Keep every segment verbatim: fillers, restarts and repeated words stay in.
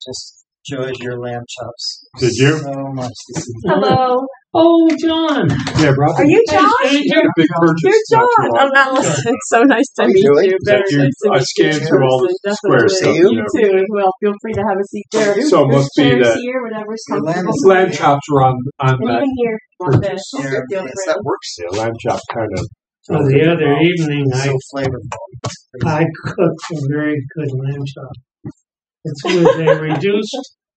just enjoyed your lamb chops. Did you? So much this evening. Hello. Oh, John. Yeah, brought Are you John? She did a big purchase. You're not John. too long I'm Allison. It's so nice to How you meet doing? you. Very You- nice to I meet scanned you. through all the Definitely. square stuff, You you know. too as well. Feel free to have a seat there. So it There's must be chairs that here, whatever's Your lamb comfortable. is- lamb chops are on, on And that. even here, want this. purchase. Yeah, Feel yes, free. that works. Yeah, lamb chops kind of. So the other evening, I So flavorful. I cooked a very good lamb chop. It's with a reduced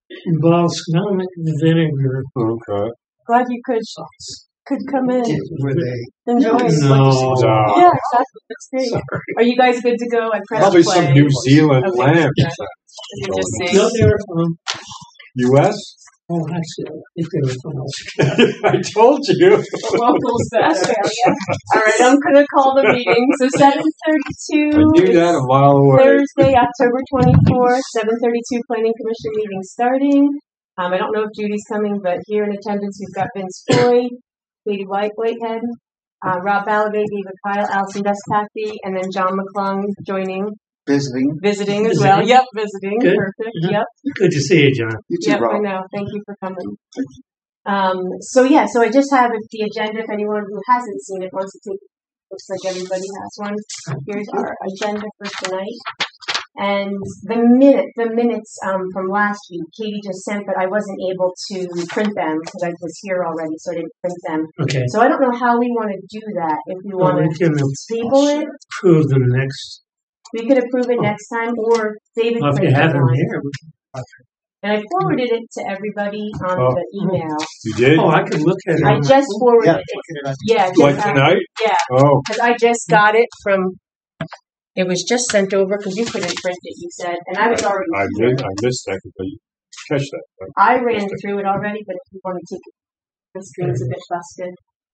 balsamic vinegar Okay. Glad you could could come in. Were they? Enjoy. No. No. Yeah, exactly. That's great. Are you guys good to go? I pressed Probably play. some New Zealand Okay. lamb. Is it just No, saying? they were from. U S? Oh, actually, I think they were from Australia. I told you. Local Australia. All right, I'm going to call the meeting. So seven thirty-two. I knew that a mile away. Thursday, October twenty-fourth, seven thirty-two Planning Commission meeting starting. Um, I don't know if Judy's coming, but here in attendance we've got Vince Floyd, Katie White, Whitehead, uh, Rob Balabay, David Kyle, Allison Despathy, and then John McClung joining, Visiting. visiting as well. Visiting. Yep, visiting. Good. Perfect. Mhm. Yep. Good to see you, John. You too, Yep, I Rob. know. Thank you for coming. Um, so yeah, so I just have the agenda. If anyone who hasn't seen it wants to take, looks like everybody has one. Here's our agenda for tonight. And the minute, the minutes um, from last week, Katie just sent, but I wasn't able to print them because I was here already, so I didn't print them. Okay. So I don't know how we want to do that. If we Well, want we to can table it, approve them next. we could approve it next time, or David Well, if you printed have them one. here. we can- And I forwarded it to everybody on Oh. the email. You did? Oh, I could look at it. I on my just phone. forwarded Yeah, it. look at it. Yeah, just, Like uh, tonight? yeah, Oh, because I just got it from. It was just sent over because you couldn't print it. You said, and I was already. I missed, I missed that, but you catch that. Right? I ran through it already, but if you want to take it, the screen's a bit busted.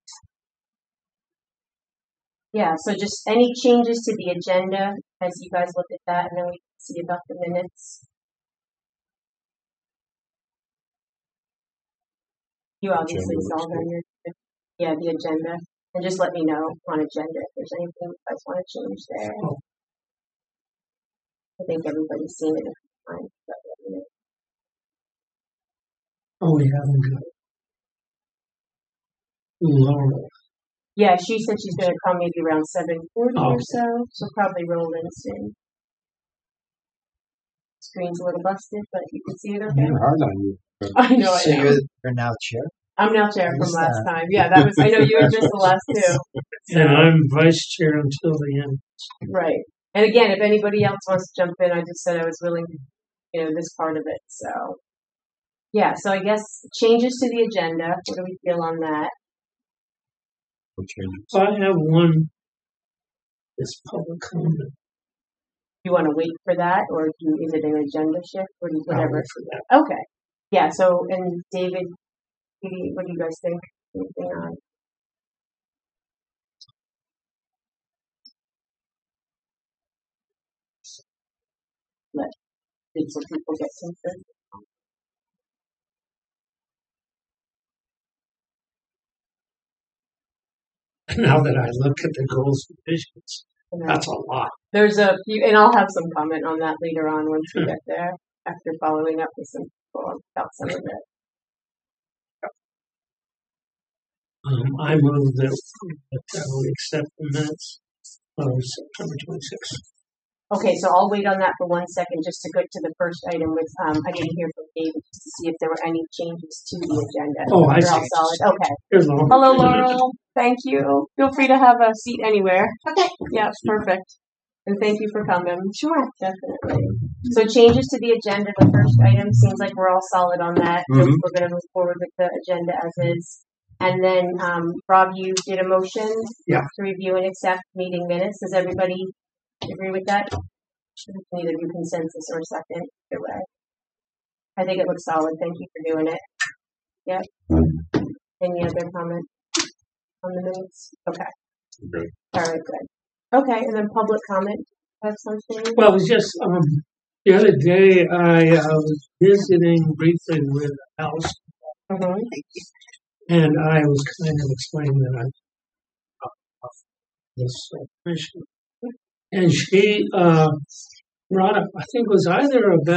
Yeah, so just any changes to the agenda as you guys look at that, and then we can see about the minutes. You obviously Agenda saw looks them. your- Yeah, the agenda. And just let me know on agenda if there's anything you guys want to change there. Oh. I think everybody's seen it. Fine, but let me know. Oh, we haven't got Laurel. Yeah, she said she's going to come maybe around seven forty Oh. or so. She'll probably roll in soon. Screen's a little busted, but you can see it okay. You're hard on you. I know I So am. you're, you're now chair? I'm now chair I from missed last that. time. Yeah, that was. I know you were just the last two. And I'm vice chair until the end. Right. And again, if anybody else wants to jump in, I just said I was willing to, you know, this part of it. So, yeah. So I guess changes to the agenda. What do we feel on that? We'll change it. So I have one. This public comment. You want to wait for that, or do you, is it an agenda shift, or do you- I'll whatever? wait for that. Okay. Yeah. So, and David, what do you, what do you guys think? Anything on? Let did some people get something? Now that I look at the goals and visions, And then that's a lot. there's a few, and I'll have some comment on that later on once we get there. After following up with some people about some of it. Um, I move that, that we accept the minutes of September twenty-sixth. Okay, so I'll wait on that for one second just to go to the first item with, um, I didn't hear from David just to see if there were any changes to the agenda. Oh, I They're all see. solid. Okay. Here's Laurel. Hello, Laurel. Thank you. Feel free to have a seat anywhere. Okay. Yeah, perfect. And thank you for coming. Sure. Definitely. So changes to the agenda, the first item, seems like we're all solid on that. So Mhm. we're going to move forward with the agenda as is. And then, um, Rob, you did a motion Yeah. to review and accept meeting minutes. Does everybody agree with that? We can either do consensus or second, either way. I think it looks solid. Thank you for doing it. Yep. Any other comment on the minutes? Okay. Okay. All right, good. Okay, and then public comment. Have something? Well, it was just um, the other day I uh, was visiting briefly with Alice, Mm-hmm. and I was kind of explaining that I'm uh, this uh, commission, and she uh, brought up, I think it was either about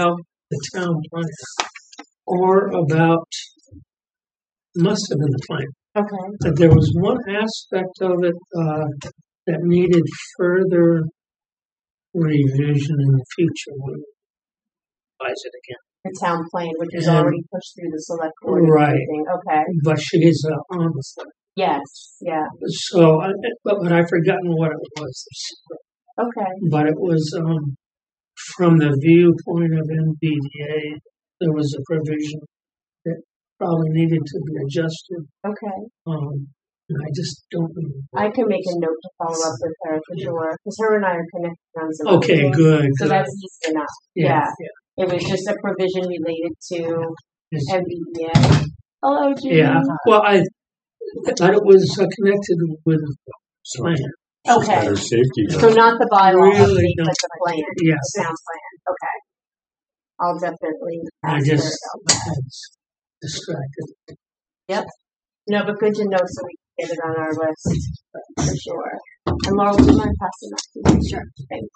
the town plan or about, must have been the plan. Okay. But there was one aspect of it uh, that needed further revision in the future. We'll revise it again. The town plan, which is And- already pushed through the select board and Right. everything. Okay. But she is uh, on the plan. Yes. Yeah. So, I, but, but I've forgotten what it was. Okay. But it was um, from the viewpoint of M B D A, there was a provision that probably needed to be adjusted. Okay. Um, and I just don't remember. I can make a note to follow up with her for sure, because her and I are connected on some. Okay, things, good. So good. that's easy enough. yeah, Yeah. It was just a provision related to Yes. M B D A. Hello, Judy. Yeah. Well, I thought it was uh, connected with the So plan. it's Okay. better safety. So not the bylaw Really update, don't but the plan. Yes. The town plan. Okay. I'll definitely I ask just her about that. was distracted. No, but good to know so we can get it on our list for sure. And Laurel, do you mind passing that to me? Sure. Thank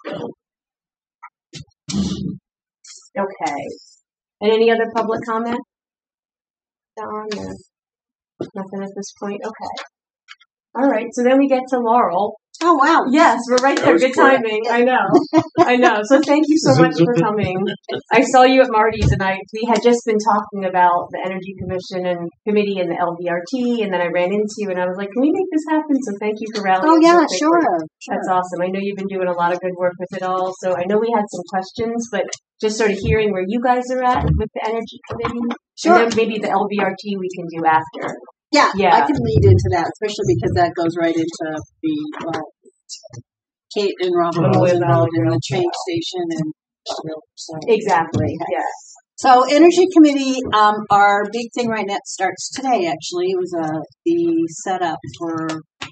you. Okay. And any other public comment? Don, or nothing at this point? Okay. All right. So then we get to Laurel. Oh, wow. Yes, we're right That there. was Good quick. timing. I know. I know. So thank you so much for coming. I saw you at Marty's, and I we had just been talking about the Energy Commission and Committee and the L V R T, and then I ran into you, and I was like, "Can we make this happen?" So thank you for rallying. Oh, so yeah, quickly. sure. sure. That's awesome. I know you've been doing a lot of good work with it all. So I know we had some questions, but just sort of hearing where you guys are at with the Energy Committee, Sure. and then maybe the L V R T we can do after. Yeah, Yeah. I can lead into that, especially because that goes right into the uh, Kate and Robert Oh, was yeah. involved in the train station and so Exactly. Okay. Yes. So Energy Committee, um, our big thing right now starts today. Actually, it was uh, the setup for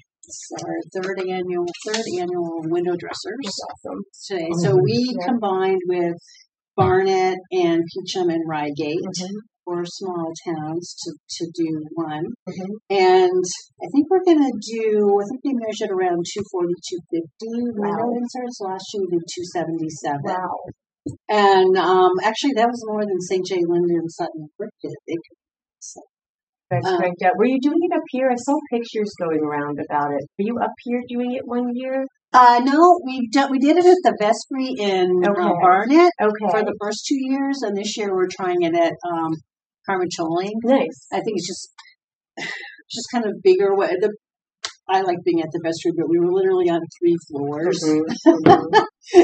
our third annual third annual window dressers Awesome. today. So we Yeah. combined with Barnet and Peachum and Reigate. Mhm. Four small towns to, to do one. Mhm. And I think we're going to do, I think we measured around two forty, two fifty window Wow. inserts. Last year we did two seventy-seven. Wow. And um, actually that was more than Saint J. Linden and Sutton Brook did. They could, so, That's Um, cranked up. Were you doing it up here? I saw pictures going around about it. Were you up here doing it one year? uh, no, we, do, we did it at the Vestry in uh, Okay. Barnet Okay. for the first two years. And this year we're trying it at um, Carmicholing. Nice. I think it's just just kind of bigger. What the I like being at the vestry, but we were literally on three floors. Mhm.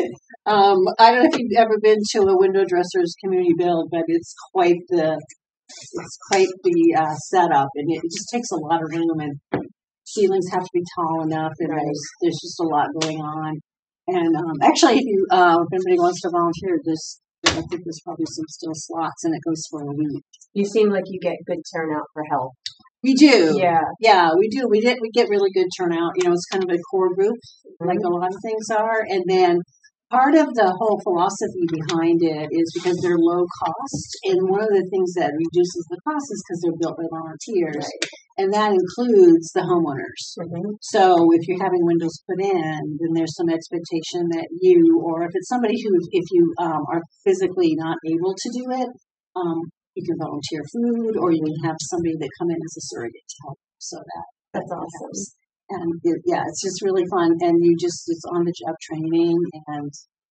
Um, I don't know if you've ever been to a window dressers community build, but it's quite the it's quite the uh, setup, and it, it just takes a lot of room. And ceilings have to be tall enough, and Right. there's there's just a lot going on. And um, actually, if you uh, if anybody wants to volunteer, this I think there's probably some still slots, and it goes for a week. You seem like you get good turnout for help. We do. Yeah. Yeah, we do. We get we get really good turnout. You know, it's kind of a core group, like a lot of things are. And then part of the whole philosophy behind it is because they're low cost, and one of the things that reduces the cost is because they're built by volunteers, and that includes the homeowners. Mhm. So if you're having windows put in, then there's some expectation that you, or if it's somebody who, if you um, are physically not able to do it, um, you can volunteer food, or you can have somebody that come in as a surrogate to help. So that That's that awesome. helps. And it, yeah, it's just really fun, and you just it's on the job training, and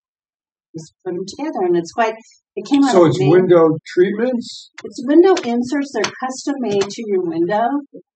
just put them together, and it's quite. It came out. So of it's Maine. window treatments? It's window inserts. They're custom made to your window.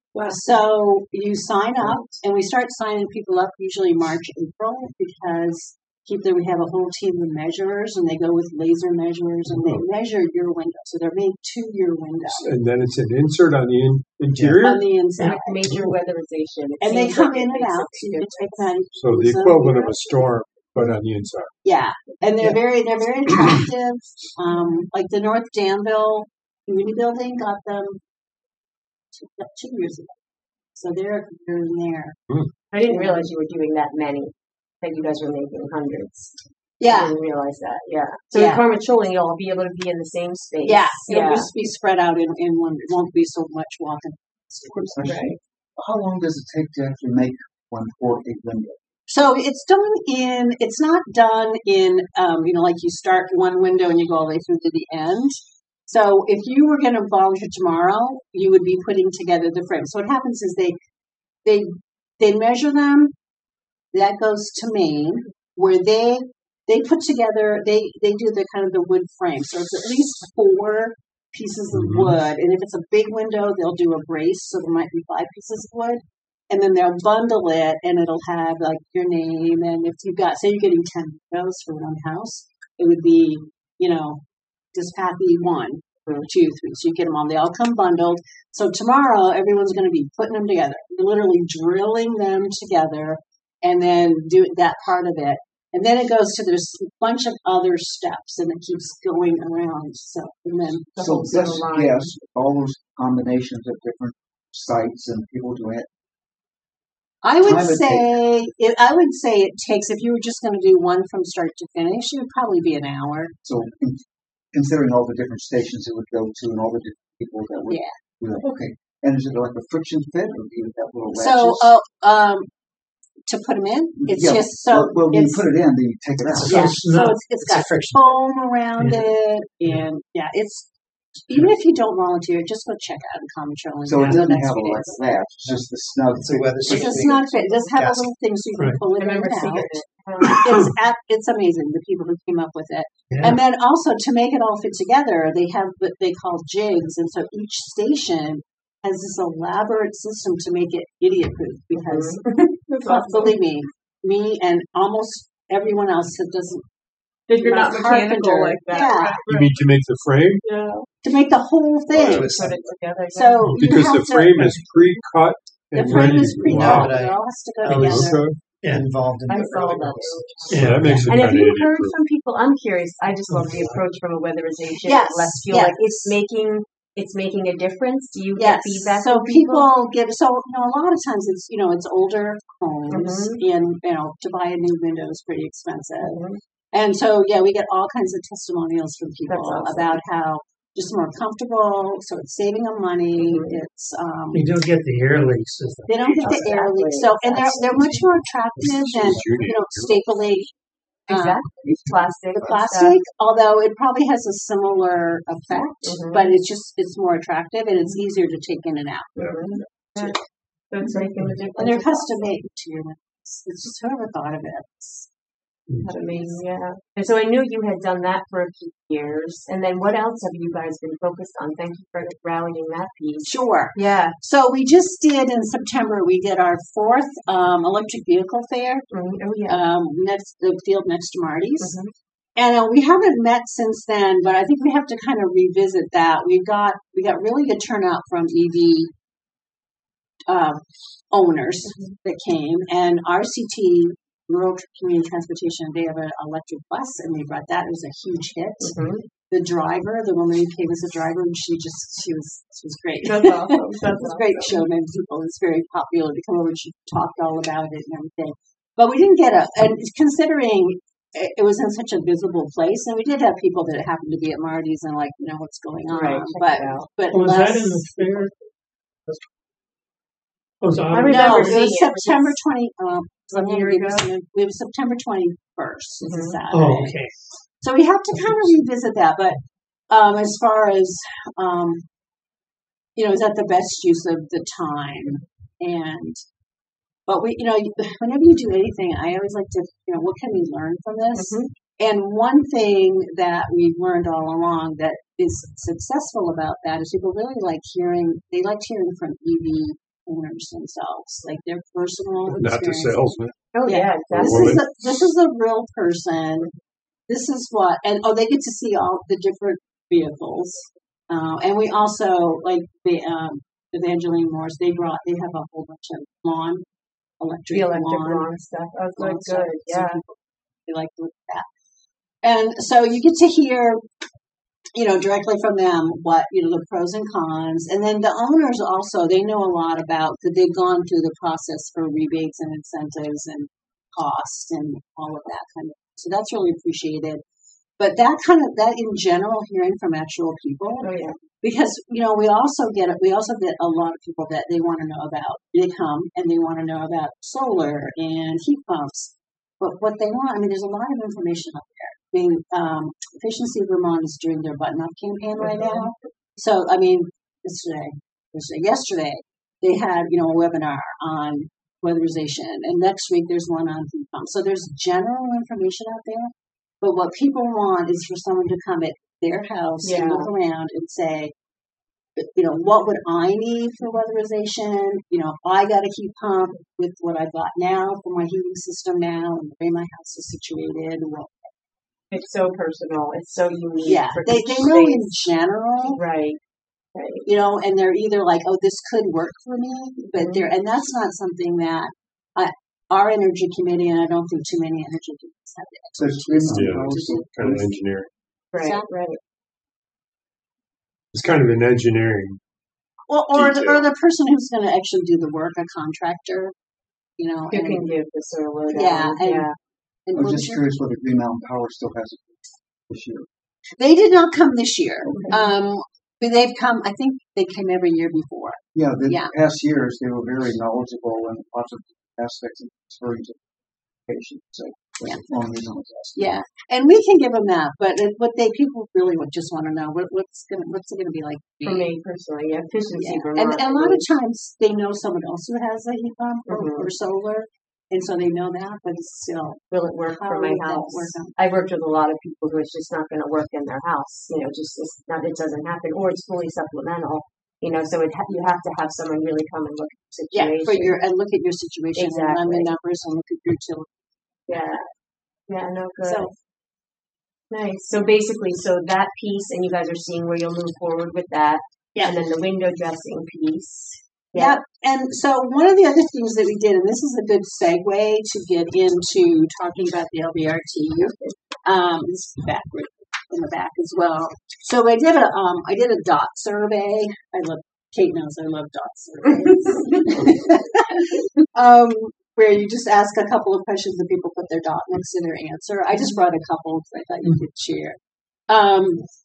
So you sign up, and we start signing people up usually March, April, because keep there we have a whole team of measurers, and they go with laser measurers, and they measure your window. So they're made to your window And then it's an insert on the in- interior? on the inside, Like major weatherization. It and they seems come like in it and makes a out. big So you can take difference. that. So the So, equivalent of a storm, but on the inside. Yeah, and they're very they're very attractive. Um, like the North Danville Community Building got them two, two years ago, so they're they're in there. I didn't realize you were doing that many. That you guys were making hundreds. I Yeah, didn't realize that. Yeah. So Yeah. in Carmicholing, you'll be able to be in the same space. yeah, it'll Yeah. just be spread out in, in one. It won't be so much walking. Quick question. Right. How long does it take to actually make one for a window? So it's done in, it's not done in, um, you know, like you start one window and you go all the way through to the end. So if you were going to volunteer tomorrow, you would be putting together the frame. So what happens is they, they, they measure them. That goes to Maine, where they, they put together, they, they do the kind of the wood frame. So it's at least four pieces of Mhm. wood. And if it's a big window, they'll do a brace. So there might be five pieces of wood. And then they'll bundle it, and it'll have like your name. And if you've got, say, you're getting ten windows for one house, it would be, you know, does Patty one, or two, three. So you get them all. They all come bundled. So tomorrow, everyone's going to be putting them together, literally drilling them together, and then do that part of it. And then it goes to there's a bunch of other steps, and it keeps going around. So and then the So whole best center line. guess, all those combinations of different sites and people doing it. I would Time it say it, I would say it takes, if you were just going to do one from start to finish, it would probably be an hour. So in, considering all the different stations it would go to and all the different people that would Yeah. do it. Okay. And is it like a friction fit, or do you have little So, latches? uh, um, to put them in, it's Yeah, just so well, well, when you it's put it in, then you take it out. So yeah, it's so not- it's, it's it's a got friction. foam around Yeah. it, and yeah, it's even if you don't volunteer, just go check out Comitrol. So it the doesn't next have a few like days. a latch. It's just the snug. It's a weather fit. It's just not fit. It does have Yes. a little thing so you can Right. pull it I in remember and seeing out. it. It's at, it's amazing the people who came up with it. Yeah. And then also to make it all fit together, they have what they call jigs, and so each station has this elaborate system to make it idiot proof. Because That's uh, awesome. believe me, me and almost everyone else that doesn't If you're not not mechanical carpenter, like that, yeah. You mean to make the frame? yeah. to make the whole thing. twist Put it together. yeah. So you Because have the to, frame is pre-cut the and frame ready is to pre go. Wow. cut. It all has to go I was- together. Okay. Yeah. involved in I the saw early that. days. Yeah, that makes it And have kind of you idiot heard proof. from people? I'm curious. I just love the approach from a weatherization. Yes, Let's feel yes. like it's making it's making a difference. Do you Yes. get feedback So from people? people get so you know a lot of times it's you know it's older homes Mm-hmm. and you know to buy a new window is pretty expensive. Mhm. And so yeah, we get all kinds of testimonials from people That's awesome. about how just more comfortable. So it's saving them money. Mhm. It's um You don't get the air leaks. they don't get the air Exactly. leaks. So and they're they're much more attractive than Judy. you know stapling. um, Exactly. Plastic. the and plastic, although it probably has a similar effect, Mhm. but it's just it's more attractive and it's easier to take in and out. stuff. Mhm. Yeah. That's making a difference. And they're custom made materials. It's just whoever thought of it. It's- That's amazing, yeah. And so I knew you had done that for a few years. And then what else have you guys been focused on? Thank you for rallying that piece. Sure. Yeah. So we just did in September. We did our fourth um, electric vehicle fair. Mhm. Oh, yeah. Um, next the field next to Marty's. Mhm. And uh, we haven't met since then, but I think we have to kind of revisit that. We got we got really good turnout from E V uh, owners that came, and R C T, Rural Community Transportation, they have an electric bus, and they brought that. It was a huge hit. Mhm. The driver, the woman who came as a driver, and she just she was she was great. That's awesome. That's It was great awesome. showman people. It's very popular to come over. She talked all about it and everything. But we didn't get a, and considering it it was in such a visible place, and we did have people that happened to be at Marty's and like, you know, what's going on. Right, check But, it out. but Was less. that in the fair? Was I Autumn- remember no, it seeing was it, but September it's twenty. Um, one let me year give you ago. some- It was September twenty-first. It's a Mhm. Saturday. Oh, okay. So we have to kind of revisit that. But um, as far as um, you know, is that the best use of the time? And but we, you know, whenever you do anything, I always like to, you know, what can we learn from this? Mhm. And one thing that we've learned all along that is successful about that is people really like hearing. They like hearing from E V owners themselves, like their personal Not the experiences. salesman. Oh, Yeah. yeah, This exactly. is a this is a real person. This is what, and oh, they get to see all the different vehicles, uh, and we also like the um, Evangeline Morse. They brought they have a whole bunch of lawn electric, The electric lawn, lawn stuff. Oh, good, lawn stuff. good. So Yeah. people, they like to look at that, and so you get to hear, you know, directly from them what, you know, the pros and cons. And then the owners also, they know a lot about, because they've gone through the process for rebates and incentives and cost and all of that kind of, so that's really appreciated. but that kind of that in general, hearing from actual people, Oh yeah. because you know we also get we also get a lot of people that they want to know about. They come and they want to know about solar and heat pumps, but what they want, I mean, there's a lot of information out there. I mean, um, Efficiency Vermont is doing their button up campaign right now. So I mean, yesterday, yesterday, yesterday they had you know a webinar on weatherization, and next week there's one on heat pumps. So there's general information out there, but what people want is for someone to come at their house Yeah. and look around and say, you know, what would I need for weatherization? You know, I got a heat pump with what I've got now for my heating system now and the way my house is situated. Well, It's so personal. It's so unique. yeah, for they, each they know in space. general, Right. Right. you know, and they're either like, oh, this could work for me, but Mhm. they're, and that's not something that I, our energy committee, and I don't think too many energy committees have the There's expertise three Yeah. months to do. Kind of engineering. Right. Exactly. Right. It's kind of an engineering. Or, or, the, Detail. or the person who's going to actually do the work, a contractor, you know. Who and, can give the sort of lowdown? Yeah, and- yeah. and I was what just was your- curious whether Green Mountain Power still has it this year. They did not come this year. Okay. Um, but they've come, I think they came every year before. Yeah, the Yeah. past years they were very knowledgeable in lots of aspects of referring to patients. So that's Yeah. one reason I was asking. Yeah. And we can give them that, but it, what they, people really would just want to know, what, what's gonna, what's it gonna be like? For me personally, yeah, efficiency. Yeah. Vermont, And, and a lot I of times they know someone else who has a heat pump or, Mhm. or solar, and so they know that, but it's still, will it work how for my would that house? work out? I worked with a lot of people who it's just not going to work in their house. You know, just it's not, it doesn't happen, or it's fully supplemental. You know, so it ha- you have to have someone really come and look at the yeah, situation. for your, and look at your situation and run the Exactly. numbers and look at your utility. yeah, yeah, no good. So, Nice. So basically, so that piece, and you guys are seeing where you'll move forward with that. Yeah. And then the window dressing piece. yeah. And so one of the other things that we did, and this is a good segue to get into talking about the L B R T. Um, this is backward in the back as well. So I did a um, I did a dot survey. I love Kate knows I love dot surveys. um, where you just ask a couple of questions and people put their dot next to their answer. I just brought a couple because I thought you could share. Um,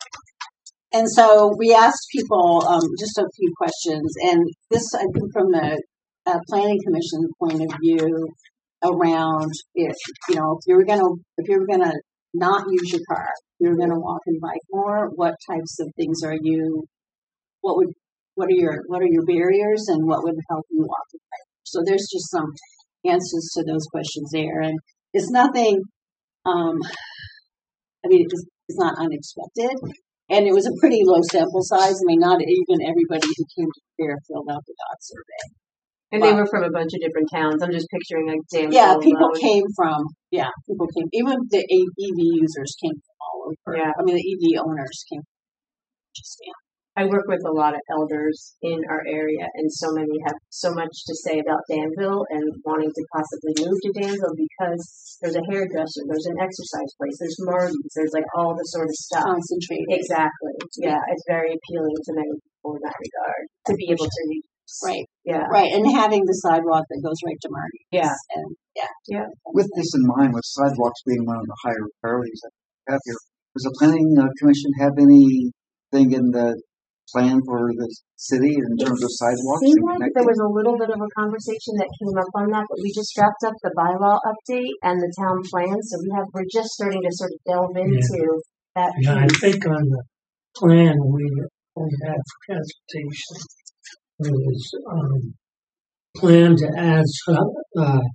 and so we asked people um, just a few questions, and this I think from the uh, planning commission point of view around if you know if you were gonna if you were gonna not use your car, if you were gonna walk and bike more, what types of things are you? What would what are your what are your barriers, and what would help you walk and bike? So there's just some answers to those questions there, and it's nothing. Um, I mean, it's, it's not unexpected. And it was a pretty low sample size. I mean, not even everybody who came to fair filled out the dot survey. And they were from a bunch of different towns. I'm just picturing like Danville. Yeah, people alone. came from, yeah, people came, even the E V users came from all over. Yeah. I mean, the E V owners came from just, yeah. I work with a lot of elders in our area, and so many have so much to say about Danville and wanting to possibly move to Danville because there's a hairdresser, there's an exercise place, there's Marty's, there's like all the sort of stuff. Concentrated. Exactly. Yeah, it's very appealing to many people in that regard to be able to reach. Right, Yeah. right. And having the sidewalk that goes right to Marty's. Yeah. And, yeah. Yeah. With this in mind, with sidewalks being one of the higher priorities that we have here, does the planning uh, commission have anything in the plan for the city in terms of sidewalks? Seemed and like connecting? there was a little bit of a conversation that came up on that, but we just wrapped up the bylaw update and the town plan, so we have we're just starting to sort of delve into that Yeah, I piece. think on the plan we, we had for transportation was um, plan to add uh, uh,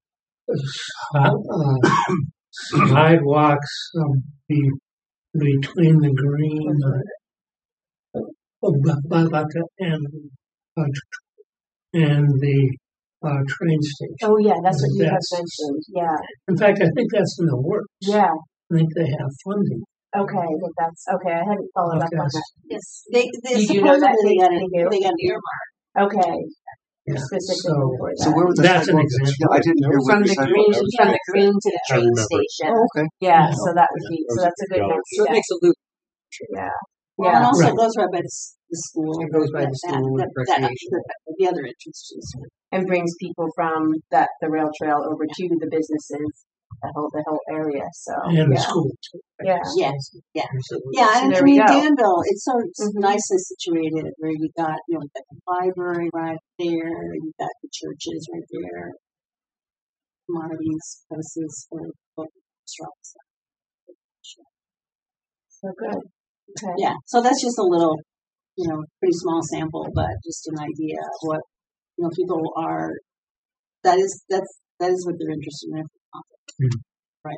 uh, sidewalks um, be, between the green uh, uh, and uh, and the uh, train station. Oh yeah, that's what you have That's- mentioned. Yeah, In fact, I think that's in the works. yeah. I think they have funding. Okay, but that's okay. I hadn't followed up on Okay. that. Yes. They, they You do know that supposedly they- got it. they do? They got an earmark. Okay, Yeah. specifically So, for that. So where would the That's an sidewalks? example. Yeah, I didn't hear from what the the green, sidewalks. from the green to the I train remember. station. Oh, okay. Yeah, Yeah. so that would be so that's a good Yeah. next So it step. makes a loop. Yeah, Well, yeah. and also Right. it goes right by the, s- the school. It goes by the that- school that, with that, recreation. the, the other entrance to the school. And brings people from that the rail trail over to the businesses the whole the whole area. So And the yeah, school. too. yeah, Yeah, yeah. So Yeah, So and there I we mean, go. Danville, it's so it's Mhm. nicely situated where you got, you know, you got the library right there, you got the churches right there, commodities, places for book restaurants. So good. Okay. Yeah, so that's just a little, you know, pretty small sample, but just an idea of what, you know, people are, that is, that's, that is what they're interested in. Mhm. Right.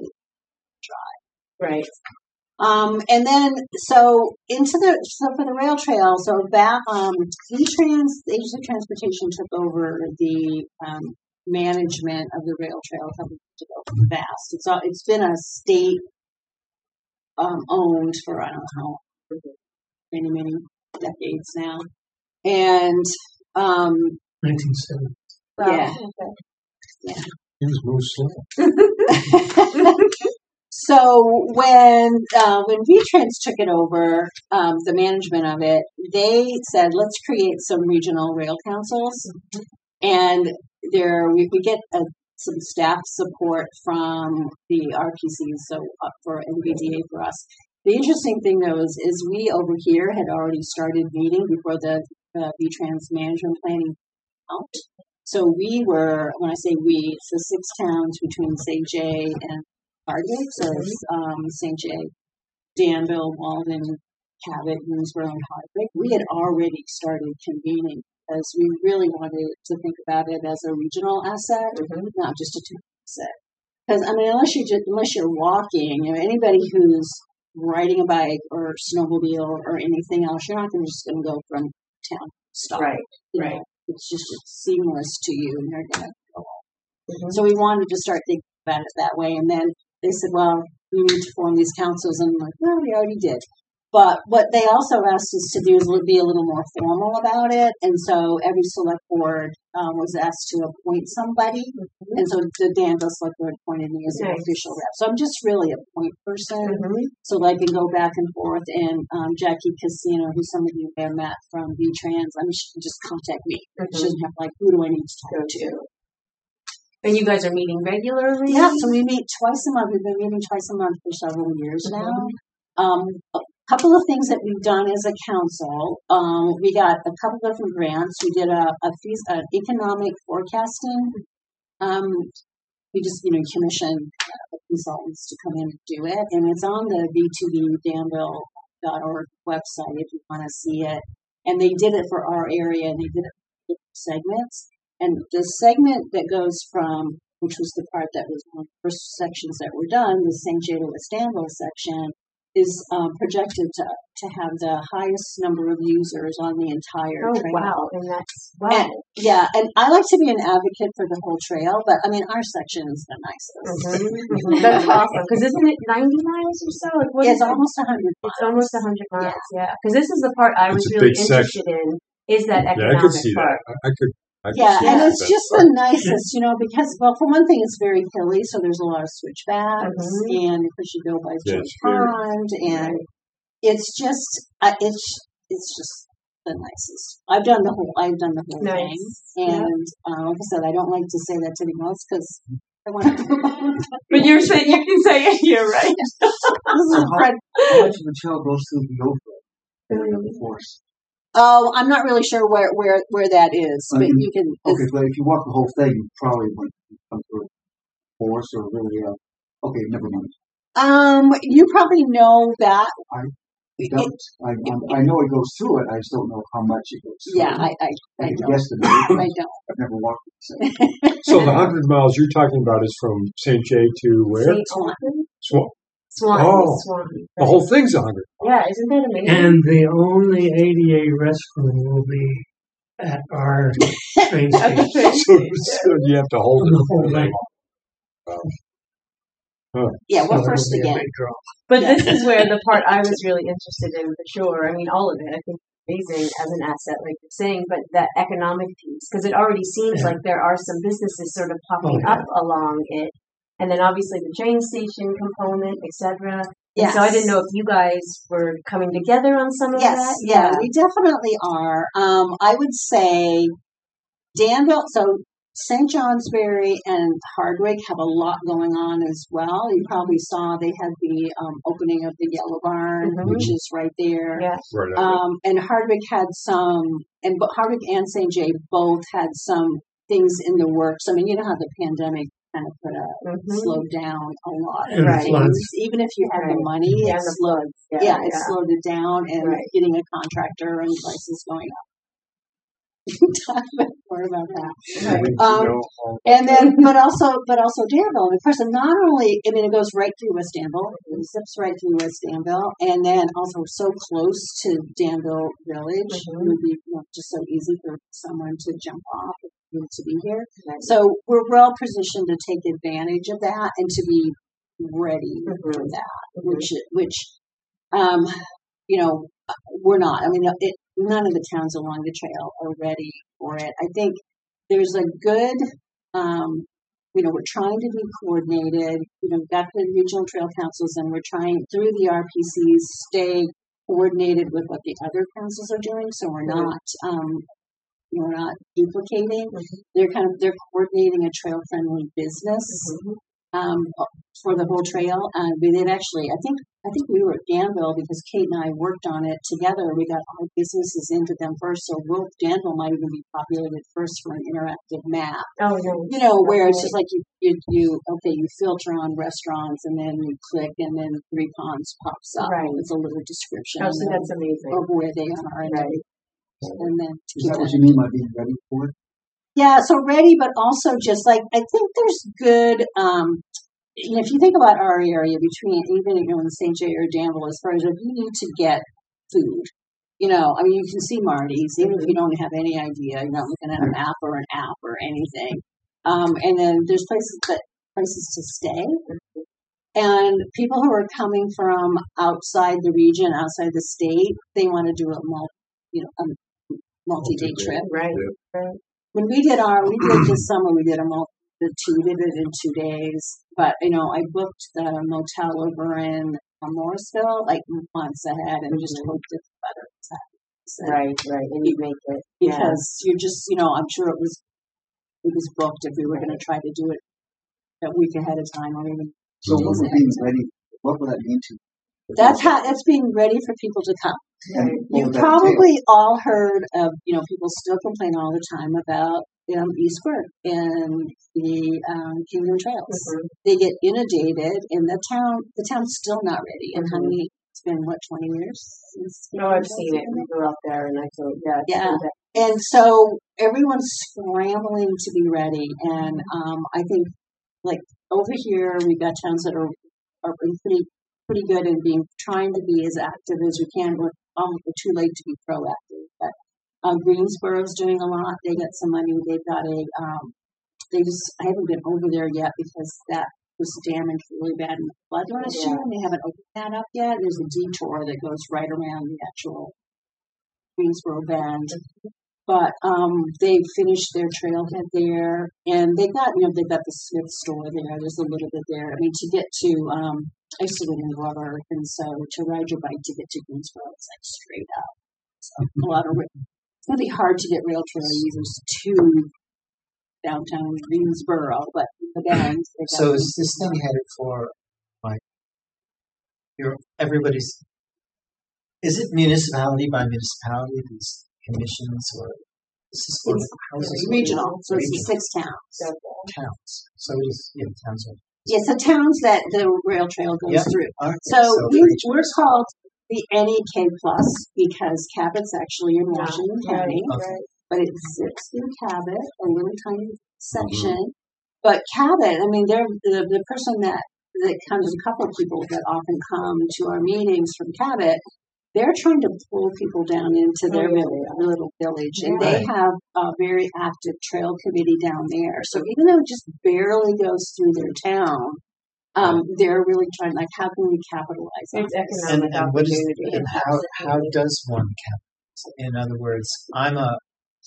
Right. Um, and then, so into the, so for the rail trail, so that, um, V-Trans, the Agency of Transportation took over the, um, management of the rail trail a couple of years ago from VAST. It's, all, it's been a state, um, owned for, I don't know how, many, many decades now. And, um, nineteen seventy. Wow. Yeah. Okay. He was moved slow. So when uh, when V-Trans took it over, um, the management of it, they said, let's create some regional rail councils. And there we, we get uh, some staff support from the R P Cs, so uh, for N V D A for us. The interesting thing, though, is, is we over here had already started meeting before the uh, V-Trans management planning out. So we were, when I say we, it's the six towns between Saint J and Hardwick, so it's um, Saint J, Danville, Walden, Cabot, Greensboro, and Hardwick. We had already started convening because we really wanted to think about it as a regional asset, Mhm. not just a town asset. Because I mean, unless you just, unless you're walking, you know, anybody who's riding a bike or snowmobile or anything else, you're not gonna just going to go from town to stop. Right. You know, Right. it's just it's seamless to you, and you're going to go. Mhm. So we wanted to start thinking about it that way, and then they said, well, you need to form these councils, and I'm like, well, we already did. But what they also asked us to do is be a little more formal about it, and so every select board um, was asked to appoint somebody, Mhm. and so the Danville select board appointed me as an Nice. official rep. So I'm just really a point person, Mhm. so I can go back and forth. And um, Jackie Casino, who some of you may have met from V-Trans, I mean, she can just contact me. She Mhm. doesn't have like, who do I need to Go talk to? to. And you guys are meeting regularly? Yeah, so we meet twice a month. We've been meeting twice a month for several years now. Um, a couple of things that we've done as a council. Um, we got a couple of different grants. We did a, a fees, an economic forecasting. Um, we just, you know, commissioned uh, consultants to come in and do it. And it's on the v two b danville dot org website if you want to see it. And they did it for our area, and they did it for different segments. And the segment that goes from, which was the part that was one of the first sections that were done, the Saint J to West Danville section, is um, projected to, to have the highest number of users on the entire Oh, trail. wow. And that's, wow. And, yeah, and I like to be an advocate for the whole trail, but I mean, our section is the nicest. Mhm. Mhm. That's awesome. Because isn't it ninety miles or so? Like, what It's is it? almost one hundred miles. It's almost one hundred miles, yeah. Because this is the part I was It's a really big interested in, is that Yeah, I economic could see part. that. I I could. I could Yeah, see and that. it's just the nicest, you know, because, well, for one thing, it's very hilly, so there's a lot of switchbacks, Mhm. and of course you go by Yeah, George it's very- Pond, and it's just, uh, it's it's just the nicest. I've done the whole, I've done the whole Nice. thing, and uh, like I said, I don't like to say that to anyone else because I want to. But you're saying, you can say it here, right? This is Fred. How much of the trail goes through the Oakville area of the forest? Oh, I'm not really sure where where where that is, but Mhm. you can. Okay, but if you walk the whole thing, you probably wouldn't come through forest or really. Uh, okay, never mind. Um, you probably know that. It does. I, I, I know it goes through it. I just don't know how much it goes through. Yeah, I I, I I could don't. guesstimate. I don't. I've never walked it. So the hundred miles you're talking about is from Saint J to where? Saint Swanton? Swan. Swanton. Oh. Swanton. The whole thing's a hundred. Yeah, isn't that amazing? And the only A D A restroom will be at our train At the station. train So, so you have to hold The it. whole thing. Yeah, So we're it'll first be a again. big draw. But Yeah. this is where the part I was really interested in, for sure. I mean, all of it, I think, is amazing as an asset, like you're saying, but that economic piece, because it already seems Yeah. like there are some businesses sort of popping Oh, yeah. up along it. And then obviously the train station component, et cetera. And Yes. so I didn't know if you guys were coming together on some of Yes, that. yeah, we definitely are. Um, I would say Danville. So Saint Johnsbury and Hardwick have a lot going on as well. You probably saw they had the um, opening of the Yellow Barn, Mhm. which is right there. Yeah. Right. on. Um, and Hardwick had some, and but Hardwick and Saint J both had some things in the works. I mean, you know how the pandemic kind of put a Mhm. slowed down a lot of And Right. things. floods. Even if you had the Right. money, Yeah, it the slowed. floods. Yeah, it slowed it down, and Right. getting a contractor and prices going up. Talk more about that. Right. We Um, know all- And then, but also, but also Danville. And of course, and not only, I mean, it goes right through West Danville. It zips right through West Danville. And then also so close to Danville Village. Mhm. It would be, you know, just so easy for someone to jump off if they need to be here. Right. So we're well positioned to take advantage of that and to be ready for Mhm. that, Mhm. which, which, um, you know, we're not. I mean, it, none of the towns along the trail are ready for it. I think there's a good, um, you know, we're trying to be coordinated. You know, we've got the regional trail councils, and we're trying through the R P Cs stay coordinated with what the other councils are doing, so we're not, um, you know, we're not duplicating. Mhm. They're kind of they're coordinating a trail friendly business. Mhm. Um, for the whole trail, and we did actually. I think I think we were at Danville because Kate and I worked on it together. We got our businesses into them first, so we'll, Danville might even be populated first for an interactive map. Oh, no. You know, where it's just like you, you, you okay, you filter on restaurants, and then you click, and then Three Ponds pops up Right. with a little description Oh, so that's amazing. of where they are, and, Right. and then to Is keep that what that. you mean by being ready for it? Yeah, so ready, but also just like I think there's good. Um, you know, if you think about our area between even you know in Saint J or Danville, as far as if you need to get food, you know, I mean, you can see Marty's even if you don't have any idea. You're not looking at a map or an app or anything. Um, and then there's places that places to stay, and people who are coming from outside the region, outside the state, they want to do a multi, you know, a multi-day trip. Right. Yeah. Right. When we did our, we did this summer, we did a multi, the two, did it in two days. But, you know, I booked the motel over in uh, Morrisville like months ahead and just hoped that the weather was happening. So, Right. Right. And you make it. Yeah. because you're just, you know, I'm sure it was, it was booked if we were going to try to do it a week ahead of time or even. So two what days would ahead being of time. ready, what would that mean to you? That's how, that's being ready for people to come. And what You've would that entail? probably all heard of, you know, people still complain all the time about um, East Quirk and the um, Kingdom Trails. Mhm. They get inundated, and the town, the town's still not ready. And how Mhm. many? It's been what twenty years since. No, I've seen it. We grew up there, and I thought, yeah, it's Yeah. been And so everyone's scrambling to be ready. And um, I think, like over here, we've got towns that are are being pretty pretty good in being trying to be as active as we can. We're almost too late to be proactive, but uh, Greensboro's doing a lot. They got some money. They've got a. Um, they just. I haven't been over there yet because that was damaged really bad in the flood last Yeah. year, and they haven't opened that up yet. There's a detour that goes right around the actual Greensboro Bend. But um, they finished their trailhead there, and they got you know they've got the Smith store there. There's a little bit there. I mean, to get to um, I used to live in Water, and so to ride your bike to get to Greensboro, it's like straight up. So a lot of it's gonna be hard to get rail trail users to downtown Greensboro, but the Bend. they've got So some- is this thing headed for like your everybody's? Is it municipality by municipality? These commissions, or this is for It's, how is it's this regional, so it's the Regional. six towns. so towns? So it is yeah, towns. Are, Yes, the towns that the rail trail goes Yeah. through. okay, So we, regional. we're called the N E K Plus because Cabot's actually in Washington right, County, Okay. right. but it zips through Cabot, a little tiny section. But Cabot, I mean, they're the, the person that that comes, a couple of people that often come to our meetings from Cabot. They're trying to pull people down into their Oh, yeah. village, little village, and Yeah. they have a very active trail committee down there. So even though it just barely goes through their town, um, they're really trying, like, how can we capitalize on It's this? and, economic and what is opportunity. and how how does one count? In other words, I'm a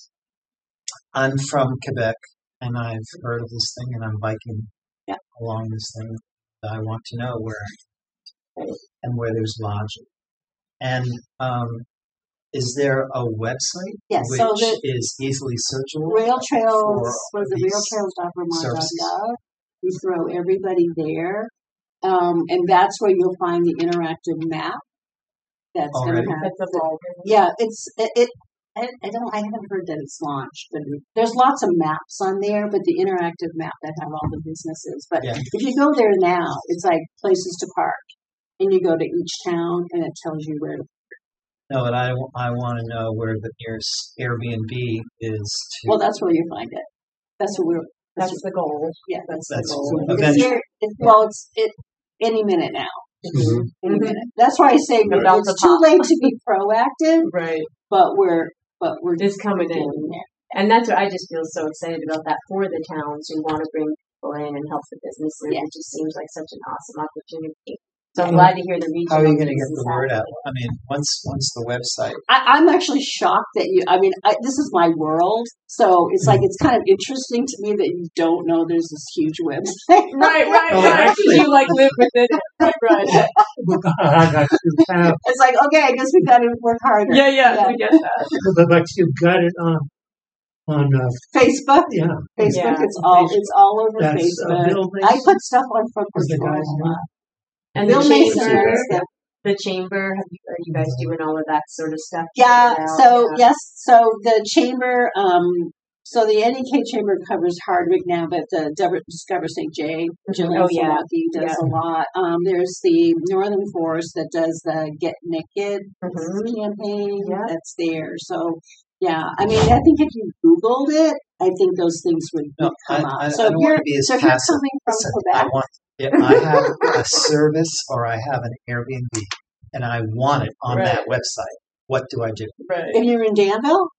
I'm from Quebec, and I've heard of this thing, and I'm biking Yeah. along this thing. I want to know where and where there's lodging, and um, is there a website Yes, which so the is easily searchable? Rail Trails for was the these rail trails dot vermont dot services? gov. We throw everybody there. Um, and that's where you'll find the interactive map that's going Already? to have. That's evolving. Yeah, it's it. it I, I don't. I haven't heard that it's launched, but there's lots of maps on there. But the interactive map that have all the businesses. But Yeah. if you go there now, it's like places to park, and you go to each town, and it tells you where to. No, but I, I want to know where the nearest Airbnb is to. Well, that's where you find it. That's where we're. That's the goal. Yeah, that's, That's the goal. cool. It's Eventually. here- it- well, it's it any minute now. Mhm. Any Mhm. minute. That's why I say we're- About it's the too pop. late to be proactive, Right. but we're but we're It's coming in. getting there. And that's what I just feel so excited about that for the towns who want to bring people in and help the businesses. Yeah. It just seems like such an awesome opportunity. So I'm Yeah. glad to hear the regional How are you going to get pieces the word out? happening. I mean, once once the website. I, I'm actually shocked that you. I mean, I, this is my world, so it's like it's kind of interesting to me that you don't know there's this huge website. Right, right, Oh, right. actually- You like live with it. Right, right. I got you have, It's like okay, I guess we got to work harder. Yeah, yeah, Yeah. we get that. but, but you got it on on uh, Facebook, yeah. Facebook, Yeah. it's all it's all over That's uh, Facebook. Bill I Mason put stuff on front was the porch guy's a name. lot. And Bill the Mason chamber, is the the chamber, have you, are you guys doing all of that sort of stuff? Yeah, Checking it out? so Yeah. yes, so the chamber, um, so the N E K chamber covers Hardwick now, but the Dev- Discover Saint J, Jillian Oh, yeah. Salaki does Yeah. a lot. Um, there's the Northern Forest that does the Get Naked Mhm. campaign. Yeah. That's there. So yeah, I mean, I think if you Googled it, I think those things would, No, would come I- up. I- so I if don't you're wanna be as so if you're passive. coming from Listen, Quebec, I want if I have a service or I have an Airbnb and I want it on that website. What do I do? Right. if you're in Danville,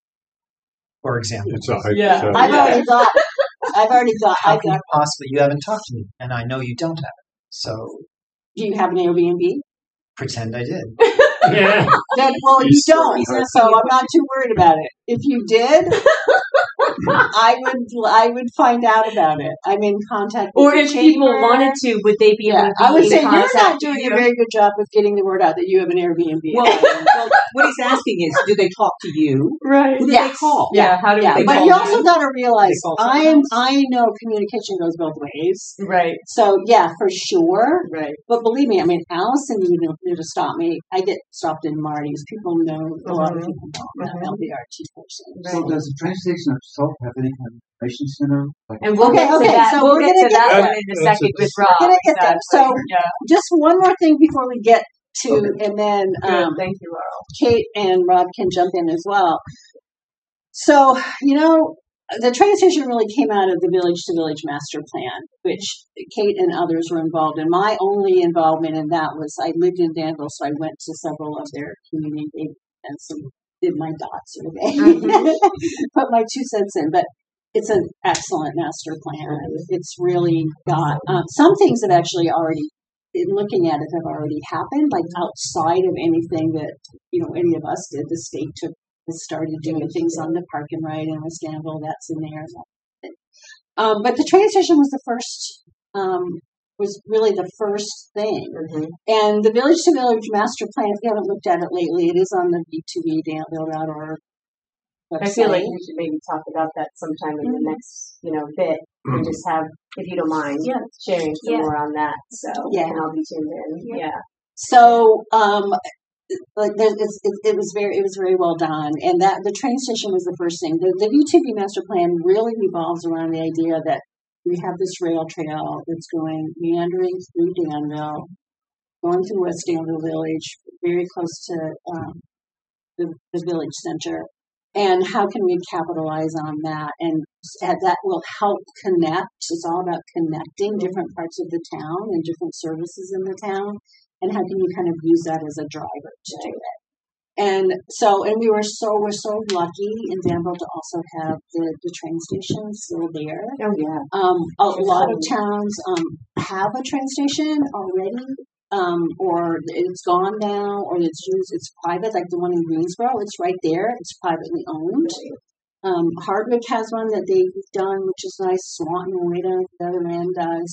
For example, it's a hype Yeah. show. I've Yeah. already got, I've already got, how I've can got. you possibly? You haven't talked to me, and I know you don't have it. So Do you have an Airbnb? pretend I did. Yeah. Then, well, you He's don't, sorry. so I'm not too worried about it. If you did, I would, I would find out about it. I'm in contact with Or the if people chamber. wanted to, would they be able Yeah, to be I would in say you're not contact doing with a you? very good job of getting the word out that you have an Airbnb. Well, well, what he's asking is, do they talk to you? Right. Who do Yes. they call? Yeah, how do Yeah, they but call you you? also got to realize They call I someone am. else. I know communication goes both ways. Right, So yeah, for sure. right. But believe me, I mean, Allison even knew to stop me. I get stopped in Marty's. People know a lot of Mhm. people know Mhm. I'm the R T person. So does the train station itself have any kind of information center? Like And we'll Okay, get to okay, that. so we'll we're get gonna to get that there. one in a That's second a- with Rob. We're gonna get there. Exactly. So- yeah, Just one more thing before we get to, Okay. and then good. um, Thank you, Laurel. Kate and Rob can jump in as well. So, you know, the train station really came out of the Village to Village Master Plan, which Kate and others were involved in. My only involvement in that was I lived in Danville, so I went to several of their community events and did my dot survey, Mhm. put my two cents in. But it's an excellent master plan. It's really got um, some things that actually already, in looking at it, have already happened, like outside of anything that you know any of us did. The state took has started doing things on the park and ride in West Danville. That's in there. Um, but the train station was the first. Um, was really the first thing. Mhm. And the Village to Village Master Plan, if you haven't looked at it lately, it is on the V two V danville dot org website. I feel like we should maybe talk about that sometime in the Mhm. next, you know, bit, and just have, if you don't mind, Yeah. sharing some Yeah. more on that. So Yeah. and I'll be tuned in. Yeah. Yeah. So, um, like there, it's, it, it was very, it was very well done, and that the train station was the first thing. The, the V two V master plan really revolves around the idea that we have this rail trail that's going meandering through Danville, going through West Danville Village, very close to um, the, the village center. And how can we capitalize on that? And that will help connect. It's all about connecting different parts of the town and different services in the town. And how can you kind of use that as a driver to do it? And so, and we were so, we're so lucky in Danville to also have the, the train station still there. Oh yeah. Um, a lot of towns um, have a train station already, um, or it's gone now, or it's used, it's private, like the one in Greensboro. It's right there. It's privately owned. Um, Hardwick has one that they've done, which is nice. Swanton, Weta, the other end does.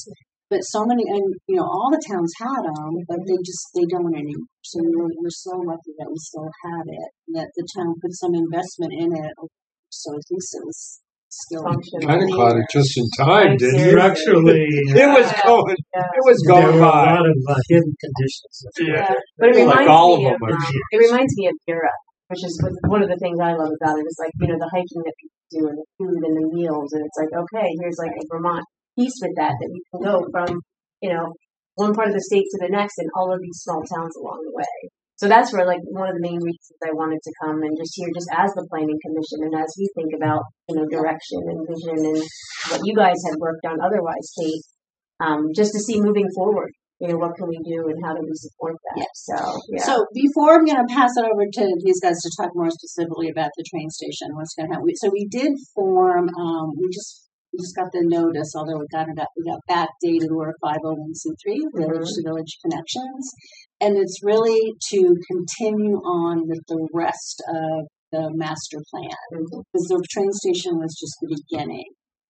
but so many, and you know, all the towns had them, but they just they don't anymore. So we're, we're so lucky that we still had it, and that the town put some investment in it, so at least it was still Functional. Kind of caught it just in time, didn't you? Seriously. Actually, It was going. Yeah. It was there going were a by. lot of uh, hidden conditions. Yeah, but it Like reminds all me of of, them are. um, it reminds me of Europe, which is one of the things I love about it. Is like, you know, the hiking that people do and the food and the meals, and it's like, okay, here's like a Vermont piece with that that we can go from, you know, one part of the state to the next, and all of these small towns along the way. So that's where, like, one of the main reasons I wanted to come and just hear, just as the planning commission, and as we think about, you know, direction and vision and what you guys had worked on otherwise, Kate, um, just to see moving forward. You know, what can we do and how do we support that? Yeah. So, yeah. So before I'm going to pass it over to these guys to talk more specifically about the train station, what's going to happen. So we did form. Um, we just we just got the notice, although we got it up, we got backdated. We're a five oh one c three, Village to Village Connections, and it's really to continue on with the rest of the master plan because the train station was just the beginning.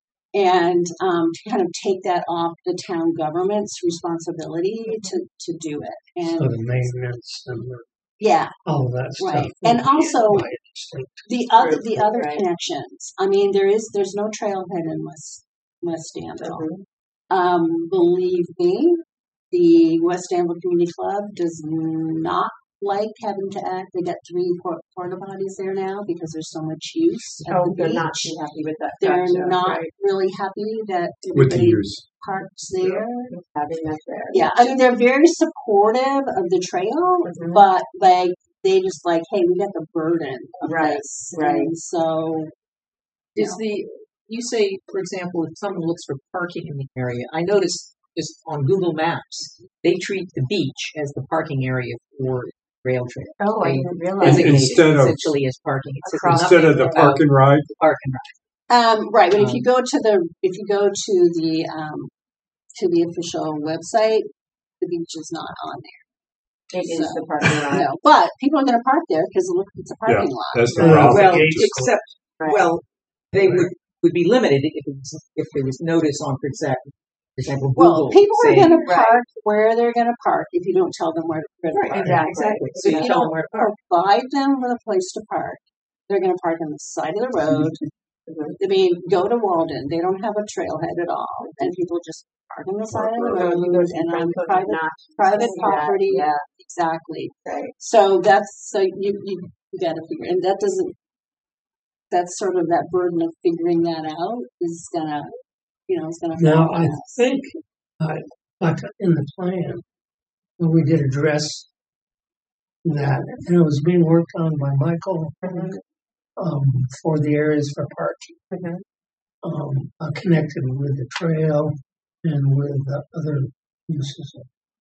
And um, to kind of take that off the town government's responsibility to, to do it. And So the maintenance and the, yeah, all of that stuff. right. And also by the state. the other the other Right. connections. I mean, there is there's no trailhead in West West Danville. Mhm. Um, believe me, the West Danville Community Club does not like having to act. They got three port- porta potties there now because there's so much use of Oh, the they're beach. not too happy with that. They're Gotcha. not Right. really happy that With the everybody use. parks there. Having that there. Yeah, I mean they're very supportive of the trail, Mhm. but like they just like, hey, we got the burden of Right, this, right. And so you Is know, the you say, for example, if someone looks for parking in the area, I noticed just on Google Maps they treat the beach as the parking area for rail trail. Oh, I They didn't realize. designate Instead it of- essentially as parking. It says Across- Instead of the nothing park about and ride. the park and ride. um, right. But if Um, you go to the if you go to the um, to the official website, the beach is not on It is So- the parking there. lot. No, but people are going to park there because look, it's a parking lot. That's the Right. problem. Well, gates are except Right. well, they would would be limited if it was, if there was notice on, for example, for example, Well, Google people are saying- going to Right. park where they're going to park if you don't tell them where, where to Right, park. Exactly. exactly. So If you you tell them don't where to park. provide them with a place to park, they're going to park on the side of the road. I mean, go to Walden. They don't have a trailhead at all, and people just park on the side of the Or road you go to and on Franklin, private not private see that. property. Yeah. Exactly. Right. So that's so you you, you got to figure, and that doesn't. That's sort of that burden of figuring that out is gonna, you know, is gonna. Now, fall I on us. think, uh, like in the plan, when we did address that, and it was being worked on by Michael Mhm. um, for the areas for parking, Mhm. um, uh, connected with the trail and with uh, other uses.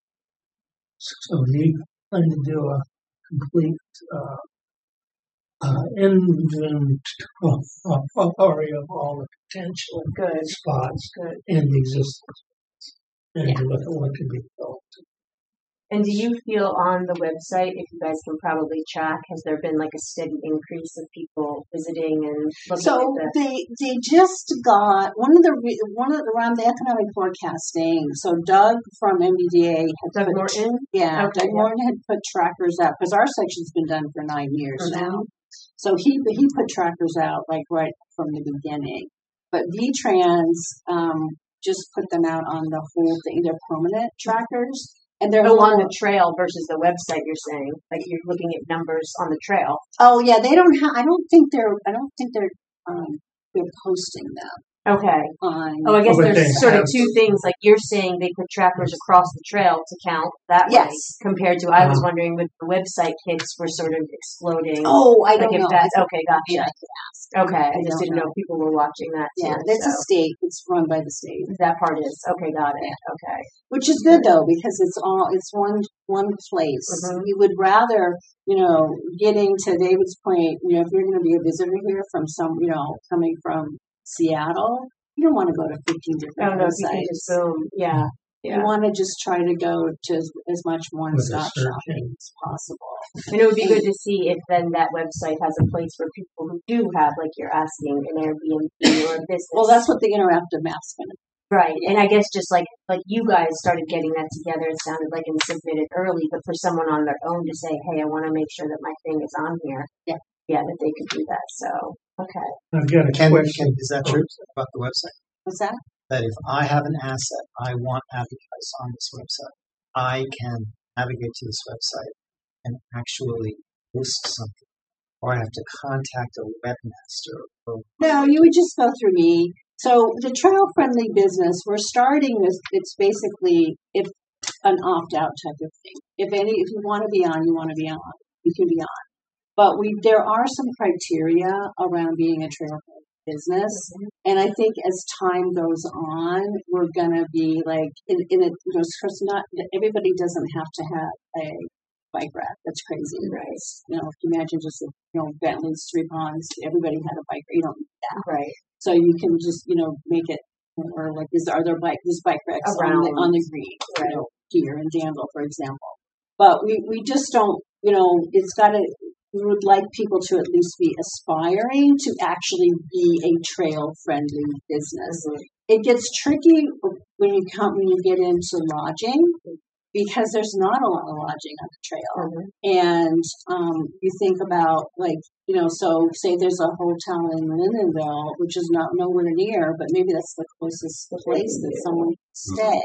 So he planned to do a complete uh, uh, inventory of all the potential Good. spots Good. in the existing and to look at what could be built. And do you feel on the website, if you guys can probably track, has there been like a steady increase of people visiting and looking So at the they they just got one of the re- one of the, around the economic forecasting. So Doug from M B D A had Doug put, Morton? yeah, Okay, Doug yeah. Morton had put trackers out because our section's been done for nine years Mhm. now. So he he put trackers out like right from the beginning. But V-Trans um, just put them out on the whole thing. They're permanent trackers, and they're a Oh, on little- the trail versus the website, you're saying? Like you're looking at numbers on the trail. Oh yeah, they don't have. I don't think they're. I don't think they're. Um, they're posting them Okay. on. Oh, I guess Oh, but there's they sort of have- two things. Like you're saying they put trackers across the trail to count that way. Yes. Compared to, I was Uh-huh. wondering with the website hits were sort of exploding. Oh, I like don't if know. that's I okay, gotcha. Yeah, Okay, I I just don't didn't know if people were watching that too. yeah, it's so. a state. It's run by the state, That part is okay. Got it. Okay. which is good though because it's all it's one one place. Mhm. You would rather, you know, getting to David's point. You know, if you're going to be a visitor here from some, you know, coming from Seattle, you don't want to go to fifteen I different don't know if you can websites. just boom. Yeah. You Yeah. want to just try to go to as, as much one With a stop search shopping engine. as possible. And it would be good to see if then that website has a place for people who do have, like you're asking, an Airbnb or a business. Well, that's what the interactive map's going to. Right, and I guess just like like you guys started getting that together, it sounded like and submitted early. But for someone on their own to say, "Hey, I want to make sure that my thing is on here," Yeah. yeah, that they could do that. So, okay, I've got a Can, question. can, is that true about the website? What's that? That if I have an asset I want advertised on this website, I can navigate to this website and actually list something, or I have to contact a webmaster. Or No, you would just go through me. So the trail friendly business, we're starting with, it's basically if an opt out type of thing. If any, if you want to be on, you want to be on, you can be on. But we, there are some criteria around being a trail friendly business. And I think as time goes on, we're going to be like, in, in a, you know, of course not, everybody doesn't have to have a bike rack. That's crazy, right? You know, if you imagine just, a, you know, Bentley's Three Ponds, everybody had a bike rack. You don't need that. right, So you can just, you know, make it, or like, is are there bike, there's bike racks on the, Around. on the green, you know, here in Danville, for example. But we, we just don't, you know, it's got to, we would like people to at least be aspiring to actually be a trail friendly business. It gets tricky when you come, when you get into lodging, because there's not a lot of lodging on the trail. Mhm. And um, you think about, like, you know, so say there's a hotel in Lindenville, which is not nowhere near, but maybe that's the closest place that someone can stay.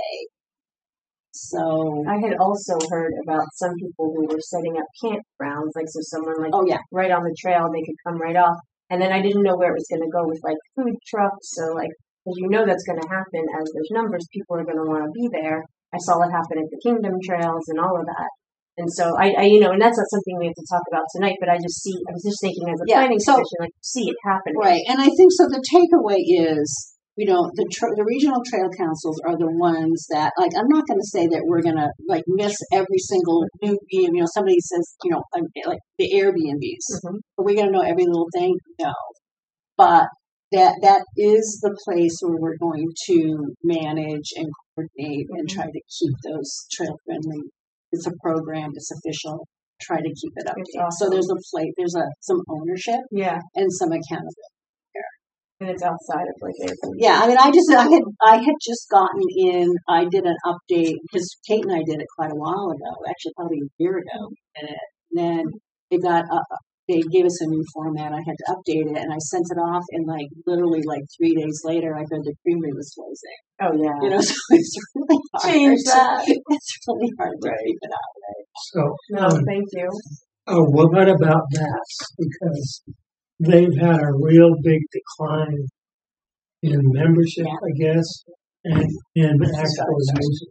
So, I had also heard about some people who were setting up campgrounds, like so someone like oh yeah, right on the trail, they could come right off. And then I didn't know where it was going to go with like food trucks. So like, because you know that's going to happen as there's numbers, people are going to want to be there. I saw it happen at the Kingdom Trails and all of that. And so I, I, you know, and that's not something we have to talk about tonight, but I just see, I was just thinking as a Yeah, planning so- commission, like see it happening. right. And I think so. The takeaway is, you know, the tra- the regional trail councils are the ones that, like, I'm not going to say that we're going to like miss every single new, you know, somebody says, you know, like the Airbnbs. Mhm. Are we going to know every little thing? No. But that that is the place where we're going to manage and coordinate and try to keep those trail friendly. It's a program, it's official. Try to keep it up. It's So awesome. there's a plate, there's a some ownership Yeah, and some accountability. and it's outside of like Airbnb. Yeah, I mean, I just I had I had just gotten in. I did an update because Kate and I did it quite a while ago, actually probably a year ago. And it, then it got uh, they gave us a new format. I had to update it, and I sent it off. And like literally like three days later, I heard the creamery was closing. Oh yeah. You know, so it's really hard. Change that. It's really hard to keep it out. So, No, um, thank you. oh, well, what about that? Because they've had a real big decline in membership, I guess, and in actual use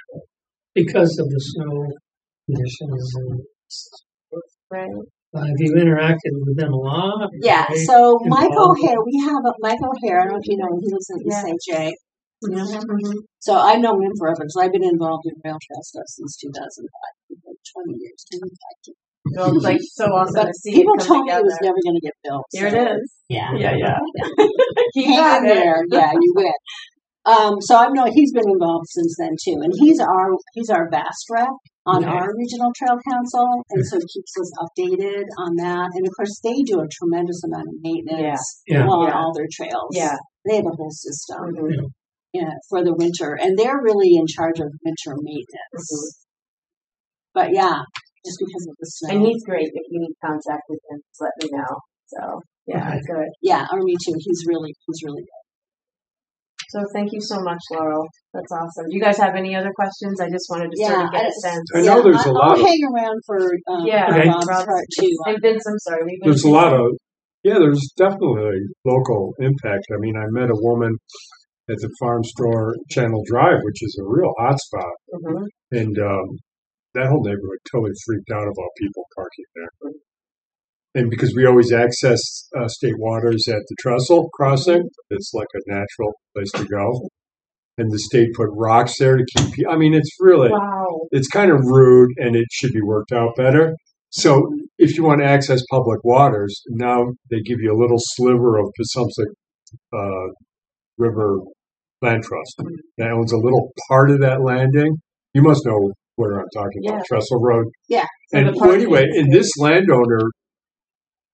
because of the snow conditions. And Right. uh, have you interacted with them a lot? Yeah, They- so Mike involved? O'Hare, we have a Mike O'Hare, I don't know if you know him, he lives in East Yeah. Saint J. You know him? Mhm. So I've known him forever, so I've been involved in rail trail stuff since two thousand five, like twenty years. Well, it's like so awesome But to see people it come told me it together. was never going to get built. Here so, it is. Yeah. Yeah, yeah. Keep Hang at in it. there. Yeah, you win. Um, so I've known he's been involved since then too, and he's our he's our vast rep on Okay. our regional trail council, and so keeps us updated on that. And of course, they do a tremendous amount of maintenance Yeah. on Yeah. all their trails. Yeah. They have a whole system Mhm. yeah, for the winter, and they're really in charge of winter maintenance. Mhm. But yeah, just because of the snow. And he's great. If you need contact with him, just let me know. So yeah, Okay. good. yeah, or me too. He's really he's really good. So thank you so much, Laurel. That's awesome. Do you guys have any other questions? I just wanted to sort Yeah, of get I- a sense. I know yeah, there's I, a lot I'll of- hang around for um, Yeah, for Okay. Rob's Rob's- part too. And Vince, I'm sorry. We've been There's a lot of, yeah, there's definitely local impact. I mean, I met a woman at the farm store Channel Drive, which is a real hotspot, Mhm. and um, that whole neighborhood totally freaked out about people parking there. And because we always access uh, state waters at the Trestle crossing, it's like a natural place to go. And the state put rocks there to keep. pe- I mean, it's really, Wow. it's kind of rude, and it should be worked out better. So, if you want to access public waters, now they give you a little sliver of Passumpsic uh, River Land Trust that owns a little part of that landing. You must know where I'm talking Yeah. about, Trestle Road. Yeah. So And the well, parking anyway, is and good. this landowner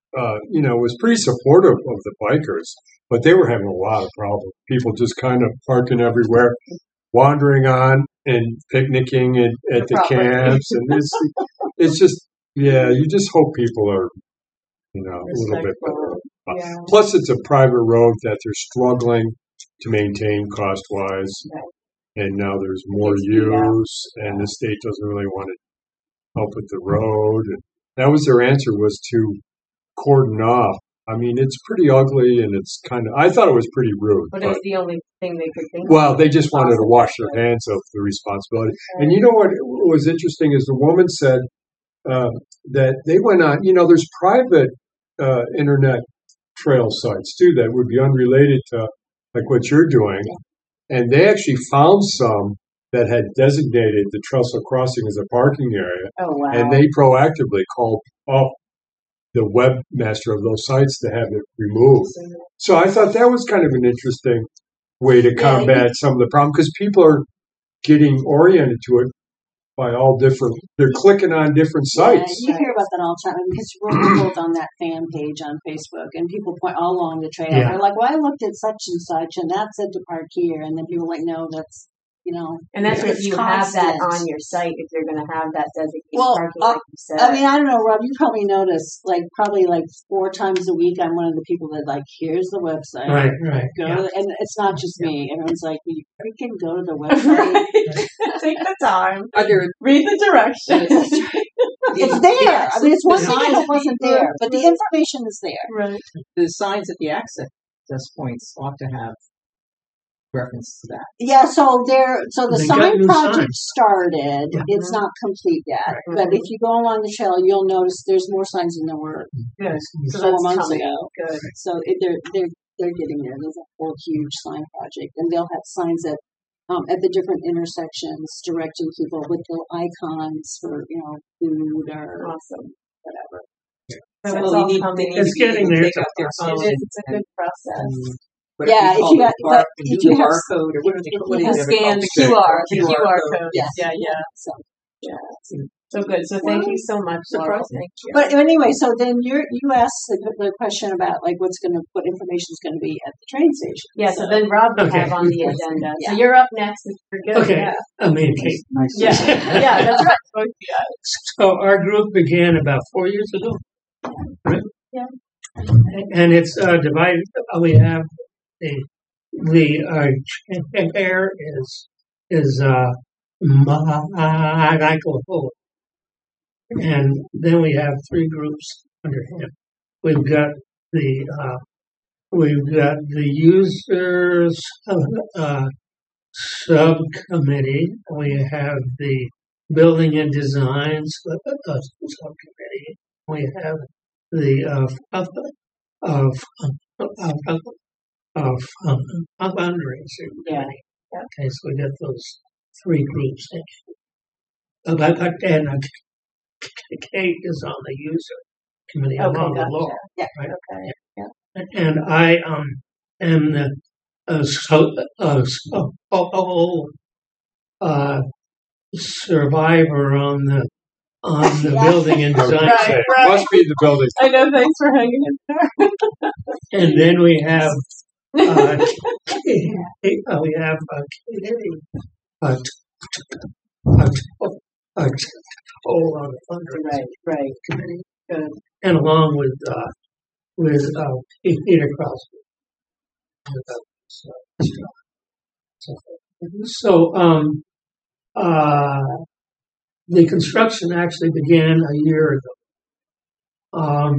uh, you know, was pretty supportive of the bikers, but they were having a lot of problems. People just kind of parking everywhere, wandering on and picnicking at, at the Property. camps, and it's it's just yeah. You just hope people are, you know, a little bit better. Yeah. Plus, it's a private road that they're struggling to maintain cost wise, Right. and now there's more It's beat out. use, and the state doesn't really want to help with the road. And that was their answer, was to cordon off. I mean, it's pretty ugly, and it's kind of. I thought it was pretty rude, But it but was the only thing they could think well, of. they just wanted to wash their hands of the responsibility. And you know what was interesting is the woman said uh, that they went on. You know, there's private uh, internet trail sites too that would be unrelated to like what you're doing, and they actually found some that had designated the trestle crossing as a parking area, Oh wow. and they proactively called up the webmaster of those sites to have it removed. So I thought that was kind of an interesting way to Yeah, combat some of the problem, because people are getting oriented to it by all different. They're clicking on different Yeah, sites. you hear about that all the time because we're both on that fan page on Facebook, and people point all along the trail. Yeah. They're like, "Well, I looked at such and such, and that said to park here," and then people are like, "No, that's you know." And that's if it's you have that constant. on your site, if you're going to have that designated Well, parking, uh, like you said. I mean, I don't know, Rob. You probably notice, like, probably like four times a week, I'm one of the people that like, here's the website. Right, right. Go, Yeah. and it's not just me. Everyone's like, "Will you freaking go to the website?" Take the time. Are there Read the directions. It's there. I mean, it's one the thing if signs, it wasn't there, but the information is there. Right. the signs at the access points ought to have reference to that. Yeah, so there, so the They got sign new project signs. started. Yeah. It's not complete yet, Right. but if you go along the trail, you'll notice there's more signs than there were Good. So four that's months coming. ago. Good. So it, they're they're they're getting there. There's a whole huge sign project, and they'll have signs at um, at the different intersections directing people with little icons for you know food or Awesome. whatever. So Well, it's you all need- coming. they need It's to be able getting to there. take out their It phone is. and- It's a good process. and whatever Yeah, you if call you it, got- bar- but the if you have- barcode or what do they if call what you do have they Scan call the it? Q R, the Q R Q R code. code. Yes. Yeah, yeah. So, Yeah. So good. So thank you so much, Laurel. Thank you. but anyway, so then you're you asked the, the question about like what's going to what information is going to be at the train station. Yeah, so then Rob will Okay. have on the agenda. So Yeah. you're up next. If you're good. Okay. Yeah. I mean, Kate. Nice. Yeah. Yeah, that's right. Oh, yeah. So our group began about four years ago. Right? Yeah. And it's uh, divided. uh, We have the the uh, chair is is uh, Michael Fuller, and then we have three groups under him. We've got the uh, we've got the users uh, subcommittee. We have the building and designs uh, uh, subcommittee. We have the uh, of of of, of, of um, fundraising Yeah. committee. Okay, so we got those three groups. Uh, but, but- and uh, Kate is on the user committee. I'm Okay, on the gotcha. law. Yeah. Right? Okay. And I um am the uh, so, uh, so, oh, oh, uh, survivor on the on the Yeah. building and I was design. gonna say, it must be the building. I know. Thanks for hanging in there. And then we have uh, Kate, uh, we have uh, Katie, uh, t- t- uh, t- uh, t- oh, on the fundraising Right. Right. committee, Good. and along with uh, with uh, Peter Crosby. So, so um, uh, the construction actually began a year ago. Um,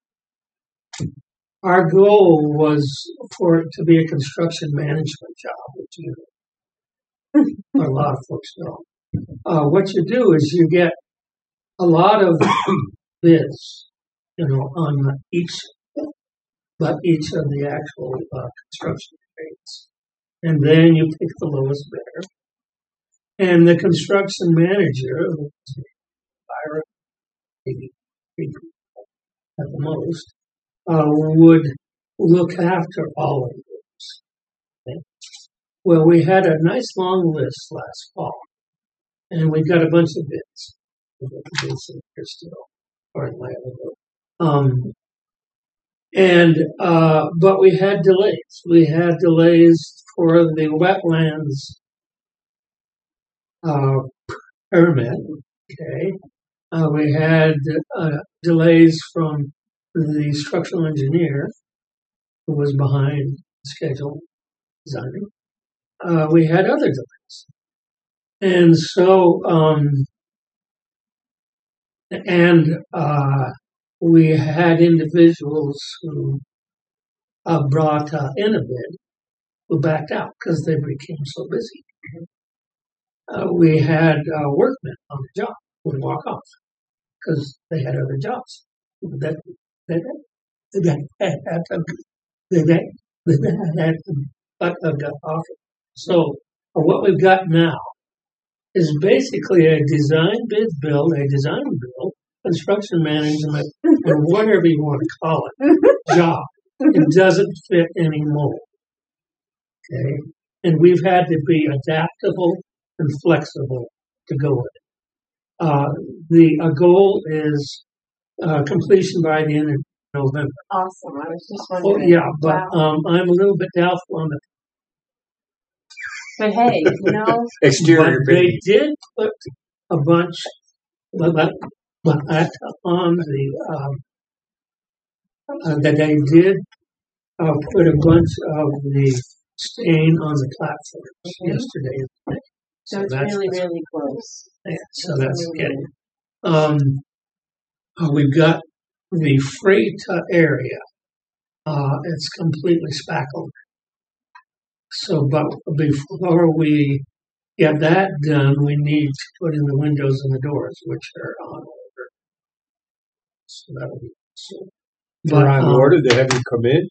our goal was for it to be a construction management job, which you a lot of folks know. Uh, what you do is you get a lot of bids, you know, on each, but each of the actual uh, construction trades, and then you pick the lowest bidder. And the construction manager, Byron, maybe three people at the most, uh, would look after all of those. Okay? Well, we had a nice long list last fall, and we got a bunch of bids. We got the bids in here still, or in my other book. Um, And, uh, but we had delays. We had delays for the wetlands, uh, permit, okay. Uh, we had, uh, delays from the structural engineer who was behind schedule designing. Uh, we had other delays. And so, um, and, uh, we had individuals who uh, brought uh, in a bid who backed out because they became so busy. Uh, we had uh, workmen on the job who would walk off because they had other jobs that that that that that that that that got offered. So uh, what we've got now is basically a design bid build, a design build, construction management, or whatever you want to call it, job. It doesn't fit anymore. Okay? And we've had to be adaptable and flexible to go with it. Uh, the uh, goal is uh, completion by the end of November. Awesome. I was just Oh, wondering. yeah, but Wow. um, I'm a little bit doubtful on the. But hey, you know, Exterior But they painting. did put a bunch, but, but, but at, on the, um, uh, that they did uh, put a bunch of the stain on the platforms Mhm. yesterday. so it's that's, really, really close. yeah, so that's getting. Um, uh, we've got the freight uh, area. Uh, it's completely spackled. So, but before we get that done, we need to put in the windows and the doors, which are on order. So that'll be soon. They're on um, order. They have you come in.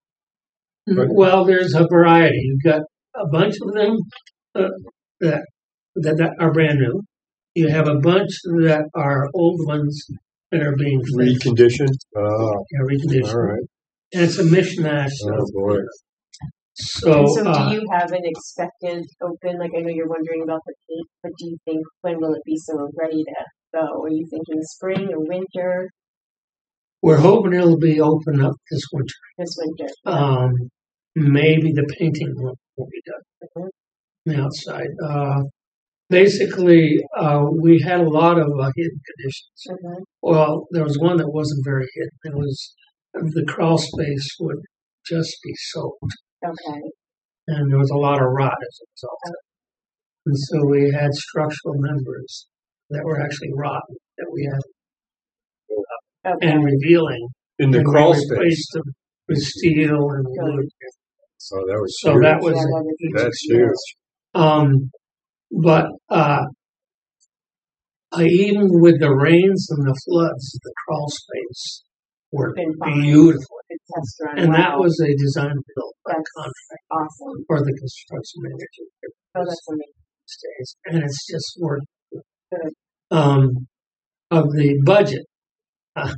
Well, there's a variety. You've got a bunch of them uh, that, that that are brand new. You have a bunch that are old ones that are being fixed, Reconditioned. Oh, yeah, reconditioned. all right. And it's a mishmash. Oh, of- boy. So, And so uh, do you have an expected open, like I know you're wondering about the paint, but do you think, when will it be so ready to go? Are you thinking spring or winter we're hoping it'll be open up this winter. this winter? Um, maybe the painting won't, won't be done Mhm. on the outside. Uh, basically, uh, we had a lot of uh, hidden conditions. Mhm. Well, there was one that wasn't very hidden. It was the crawl space would just be soaked, Okay. and there was a lot of rot as a result of it. And so we had structural members that were actually rotten that we had Okay. and revealing. In the and crawl we space. replaced them with steel and wood. So that was So huge. that was Yeah, a that is- huge That's deal. huge. Um, but uh, uh, even with the rains and the floods, the crawl space worked Been fine. beautiful. Good test run. And that Wow. was a design build by That's contract awesome. for the construction manager. Oh, that's amazing. Stays, and it's just worked. Good. Um, of the budget. Uh,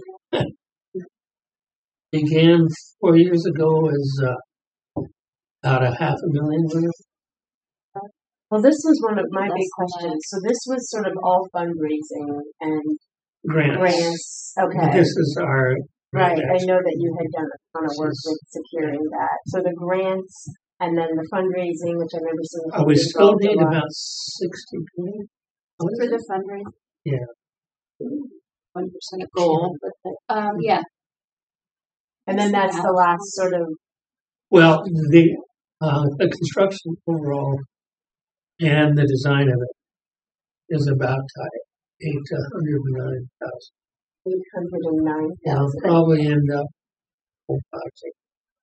began four years ago as uh, about a half a million. wasn't it? Well, this was one of my Less big than questions. So this was sort of all fundraising and Grants. grants. Okay. This is our Right. I grant. know that you had done a ton of work with securing that. So the grants and then the fundraising, which I remember seeing. Uh, we pictures still of a need lot. about sixty people. For the fundraising. Yeah. One percent of goal, but, um, yeah. And then that's the last sort of. Well, the uh, the construction overall and the design of it is about uh, eight to hundred and nine thousand. eight hundred nine I'll thousand. probably end up oh, five, six.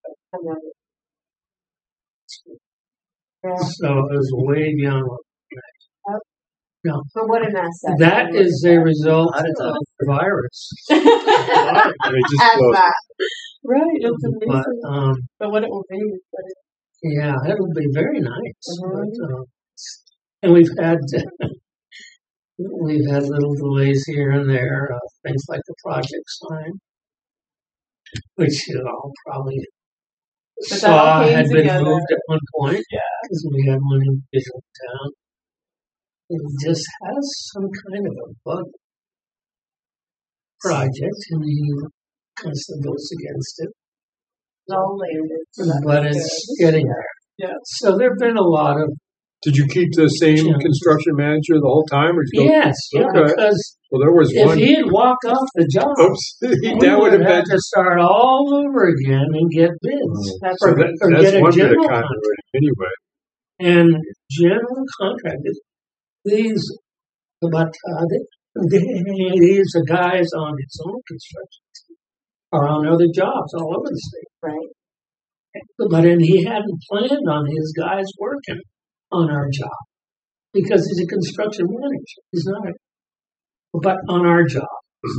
Yeah. So it was way beyond what. No, But what an asset. that is a result How of did that- the virus. They just As closed. that. Right, it's But amazing. um, But what it will be. But it, yeah, it would be very nice. Mhm. But, uh, and we've had we've had little delays here and there, uh, things like the project sign, which you all probably But that all saw came had been together. moved at one point. Yeah. Because we had one individual town. It just has some kind of a bug project, and he constantly goes against it. all landed. So that but was it's good. getting there. Yeah. So there have been a lot of Did you keep the same Yeah. construction manager the whole time? Or you go, yes, yeah, Okay. because well, there was if one. he'd walk off the job, Oops, we that would have been. to start all over again and get bids. That's So right. that, or that's get a one bit of general continuity anyway. And general contractors, these but uh, they- these are guys on his own construction team or on other jobs all over the state. Right. But then he hadn't planned on his guys working on our job because he's a construction manager. He's not, a, but on our job.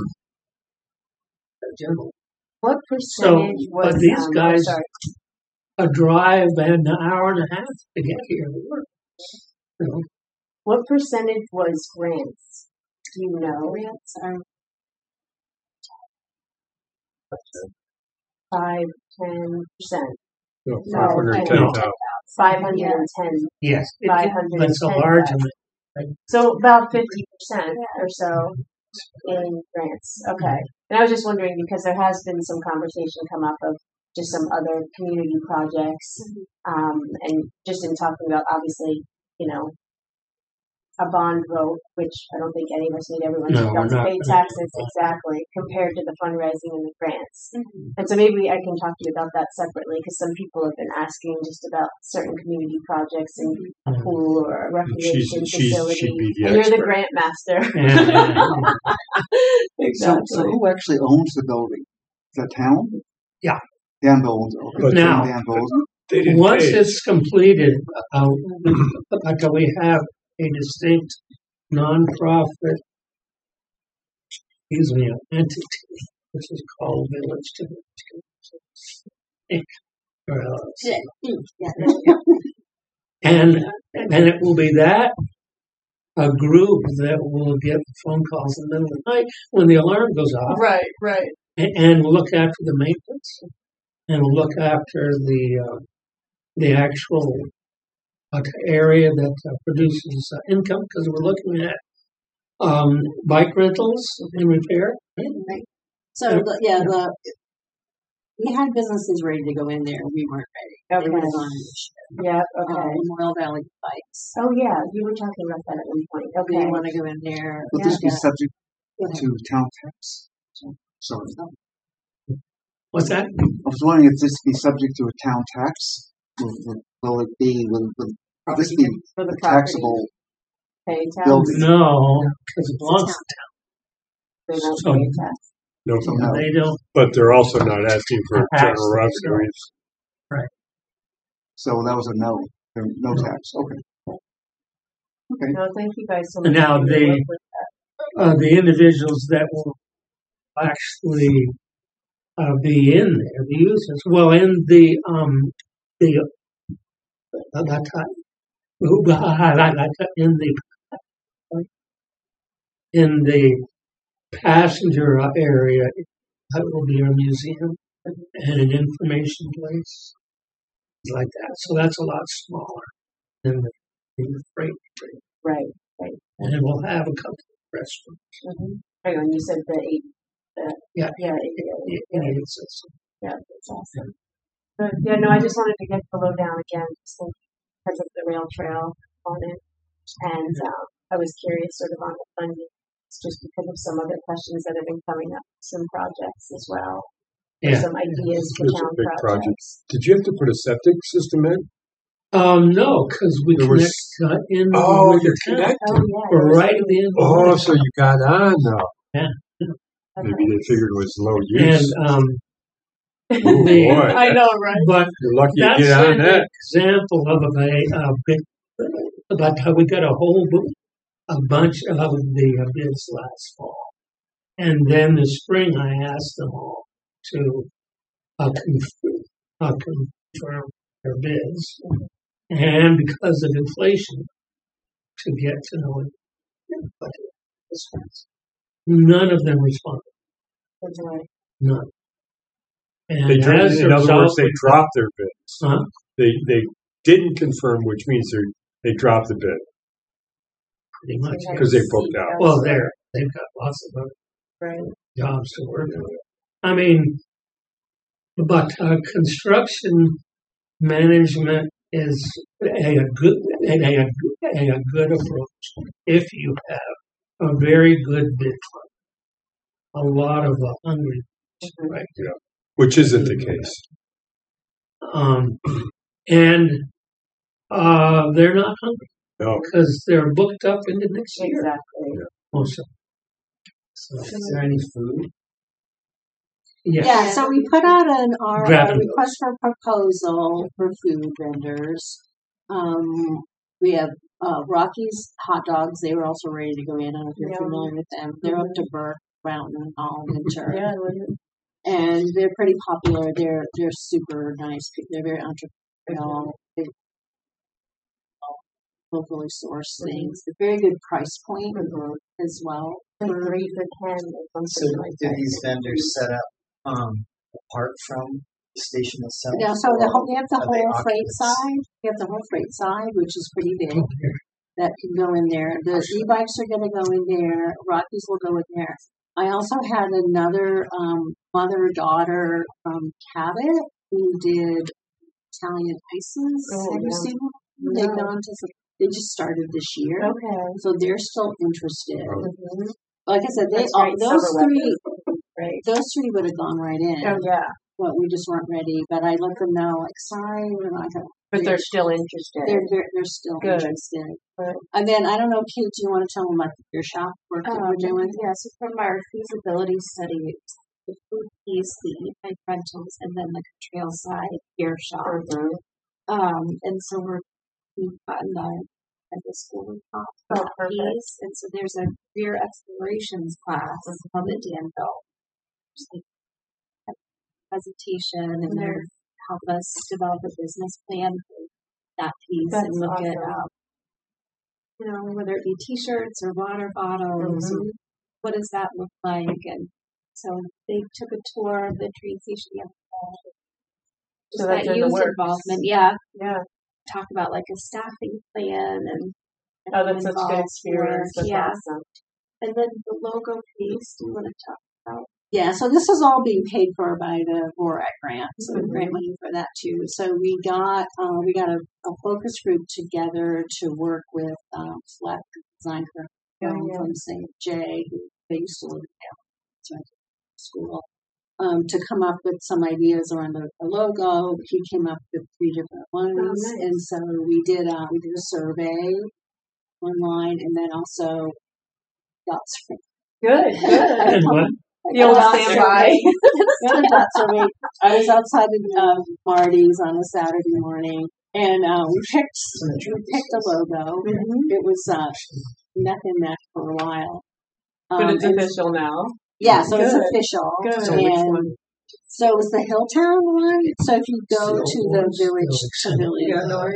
General. What So, percentage was but these um, guys, oh, sorry. a drive and an hour and a half to get here to work. You know, What percentage was grants? Do you know? Grants are Five, ten percent. No, No, five hundred I ten know. thousand. Five hundred and ten. yes, it, Five it, hundred but it's a and ten large thousand. amount. So about fifty percent or so in grants. Okay. And I was just wondering because there has been some conversation come up of just some other community projects, um, and just in talking about obviously, you know, a bond vote, which I don't think any of us need everyone No, to we're not pay gonna taxes exactly compared to the fundraising and the grants. And so maybe I can talk to you about that separately because some people have been asking just about certain community projects and a pool or a She's, recreation she's, facility. she'd be the And you're the expert. grant master. Yeah. So, Exactly. so who actually owns the building? The town? Yeah. Danville owns it. Okay. But now, Danville owns it. They didn't once pay. it's completed, uh, like uh, we have a distinct nonprofit, excuse me, entity, which is called Village to Village. Or, uh, yeah. And and it will be that a group that will get phone calls in the middle of the night when the alarm goes off, Right, right. and, and look after the maintenance, and look after the uh, the actual uh, area that uh, produces uh, income because we're looking at um, bike rentals and repair. Right. So the, yeah, the we had businesses ready to go in there. We weren't ready. They Okay. would have gone in Yeah, uh, okay. Royal Valley Bikes. Oh yeah, you were talking about that at one point. We Okay. want to go in there. Will this be Yeah. subject Go ahead. to town tax? Sorry. What's that? I was wondering if this be subject to a town tax? Will, will, will it be, will, will, will this be For the a property taxable pay tax. building? No, because it belongs to They don't So- pay tax. No, So town. no. They don't. but they're also not asking for Tax. general revenues. So that was a no. There- No tax. Okay. Okay. No, thank you guys so much. And now for your the- work with that. Uh, the individuals that will actually uh, be in there, the users, well, in the um, the uh, like, uh, like, in the in the passenger area, that will be a museum and an information place like that. So that's a lot smaller than the, than the freight train, Right, right. and it will have a couple of restaurants. Mm-hmm. Hang on, you said the eight. The, Yeah. Yeah, yeah, It, yeah. it exists. Yeah, that's awesome. But yeah, no, I just wanted to get the lowdown again, just in- because of the rail trail on it, and um, I was curious sort of on the funding, it's just because of some other questions that have been coming up, some projects as well, or Yeah. some ideas for It's a town big project. projects. Did you have to put a septic system in? Um, no, because we There connect was- uh, in Oh, with you're the town. connected. Oh yeah. We're there's- right at the end. of the Oh, line. so you got on now. okay. Maybe they figured it was low And use. um, Oh, the- boy. I know, right? but You're lucky to that's get on an that. example of a uh, big. But how we got a whole bu- a bunch of the uh, bids last fall, and then this spring I asked them all to uh, conf- uh, confirm their bids, and because of inflation, to get to know it. But none of them responded. That's right. None. And They dro- as a in other result, words, they dropped their bids. huh? They they didn't confirm, which means they they dropped the bid. Pretty much. had Because they to booked seek out. Well, they're they've got lots of other Right. jobs to work on. I mean, But uh, construction management is a, a good a, a, a, a good approach if you have a very good bid club, a lot of uh, hungry, right? Yeah. Which isn't the case. Um, and uh, they're not hungry No. because they're booked up into next year. Exactly. Most of So is there any food? Yes. Yeah, so we put out an our Draft uh, of request for proposal for food vendors. Um, we have uh, Rocky's hot dogs. They were also ready to go in. I don't know if you're Yeah. familiar with them. They're up to Burke, Fountain, all winter, Yeah. and they're pretty popular. They're they're super nice. They're very entrepreneurial. They locally sourced things. They're very good price point as well. Like three for ten or So something like do that. these vendors set up um, apart from the station itself? Yeah, so the whole, we have the Are they whole freight occupants? side. We have the whole freight side, which is pretty big. That can go in there. The e-bikes are going to go in there. Rockies will go in there. I also had another um, mother-daughter from Cabot who did Italian ices. Oh, Have you yeah. seen them? They've No. gone to some, they just started this year, Okay. so they're still interested. Mhm. Like I said, they That's all, great those summer three weather. Right. those three would have gone right in, Oh yeah. but we just weren't ready. But I let them know, like, sorry, we're not going to. But they're still interested. They're, they're, they're still Good. interested. Good. And then, I don't know, Kate, do you want to tell them about your shop work that Um, we're doing? yeah, so from our feasibility study, it's the food piece, the e-bike rentals, and then the trail side gear shop. Mhm. Um, and so we're, we've gotten the, at the school top for Oh, that perfect. piece. And so there's a career explorations class called the Danville. Just like a presentation and they're help us develop a business plan for that piece That's and look at, awesome. um, you know, whether it be t-shirts or water bottles, Mhm. and what does that look like? And so they took a tour of the train station yesterday. So Just that's that in the youth works. involvement, yeah. Yeah. Talk about like a staffing plan and, and Oh, who that's such good involves experience. work, That's yeah. awesome. And then the logo piece, do you want to talk about? Yeah, so this is all being paid for by the VORAC grant, so Mhm. grant money for that too. So we got uh, we got a, a focus group together to work with um, Fleck Design Firm Yeah, from, yeah. from Saint J, who they used to live in Dallas, school, um, to come up with some ideas around the, the logo. He came up with three different ones, Oh, nice. and so we did uh, we did a survey online, and then also got Good. Good. And what? The old Dot standby. survey. The other dot survey. I was outside of um, Marty's on a Saturday morning, and uh, we picked we picked a logo. Mhm. It was uh, neck and neck for a while. But Um, it's and- official now. yeah, so it's Good. official. Good. So which And one? so it was the Hilltown one. So if you go Still to the was, village still pavilion, Yeah, no, I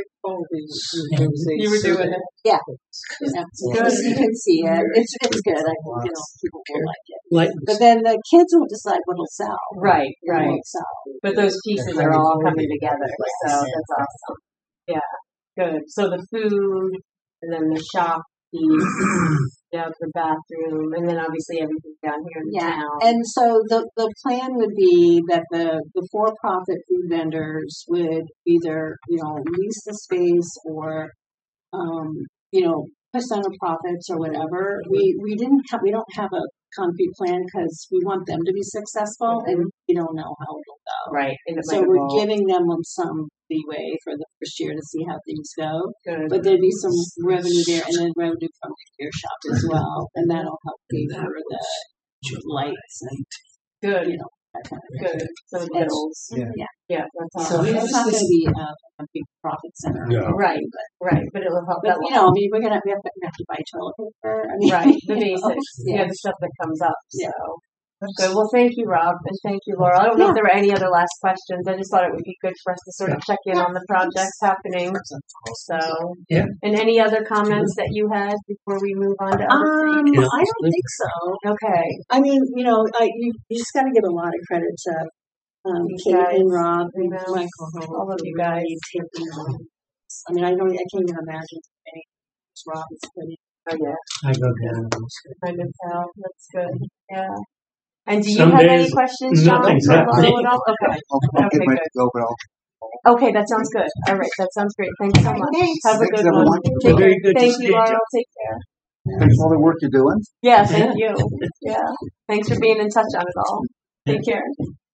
You were doing it. yeah, Good. you can see it. It's it's good. I think you know people will like it. Like But then the kids will decide what'll sell. Right. and Right. won't sell. But those pieces are all coming together. So that's awesome. Yeah. Good. So the food and then the shop piece. Yeah, the bathroom, and then obviously everything down here in the Yeah, town. and so the the plan would be that the the for profit food vendors would either you know lease the space or um, you know percent of profits or whatever. We we didn't have we don't have a concrete plan because we want them to be successful and we don't know how it'll go. Right. And it So might we're evolve. giving them some leeway for the first year to see how things go. Good. But there'd be some revenue there, and then revenue from the gear shop as well, and that'll help pay for the lights and Good. you know that kind of thing. Good. Some And- bills. Yeah. Yeah, Yeah, that's so awesome. it's not going to be a, a big profit center. No. Right. Right. But it'll help. But That will you know, I mean, we're gonna we have to, we have to buy toilet paper. I mean, Right, the you know, basics. Yeah. Yeah. the stuff that comes up. So Yeah. good. Well, thank you, Rob, and thank you, Laura. I don't know if there were any other last questions. I just thought it would be good for us to sort of check in on the projects happening. So, Yeah. And any other comments that you had before we move on to other Um, things? I don't think so. Okay. I mean, you know, I you, you just got to give a lot of credit to um, You Kate guys, and Rob and you know, Michael. all of you guys. Taking, I mean, I don't, I can't even imagine any Rob is putting. Oh, yeah. I go down. Kind of tell. That's good. Yeah. And do you Some have any days, questions, John? nothing's for happening. Lalo at all? Okay. I'll, I'll Okay, get ready good. to go, but I'll. Okay, that sounds good. All right, that sounds great. Thanks so much. Have a Thanks, good one. everyone. Take Very care. good to Thank see you, you, Laurel. John. Take care. Thanks for all the work you're doing. Yeah, thank you. Yeah. Thanks for being in touch on it all. Take care.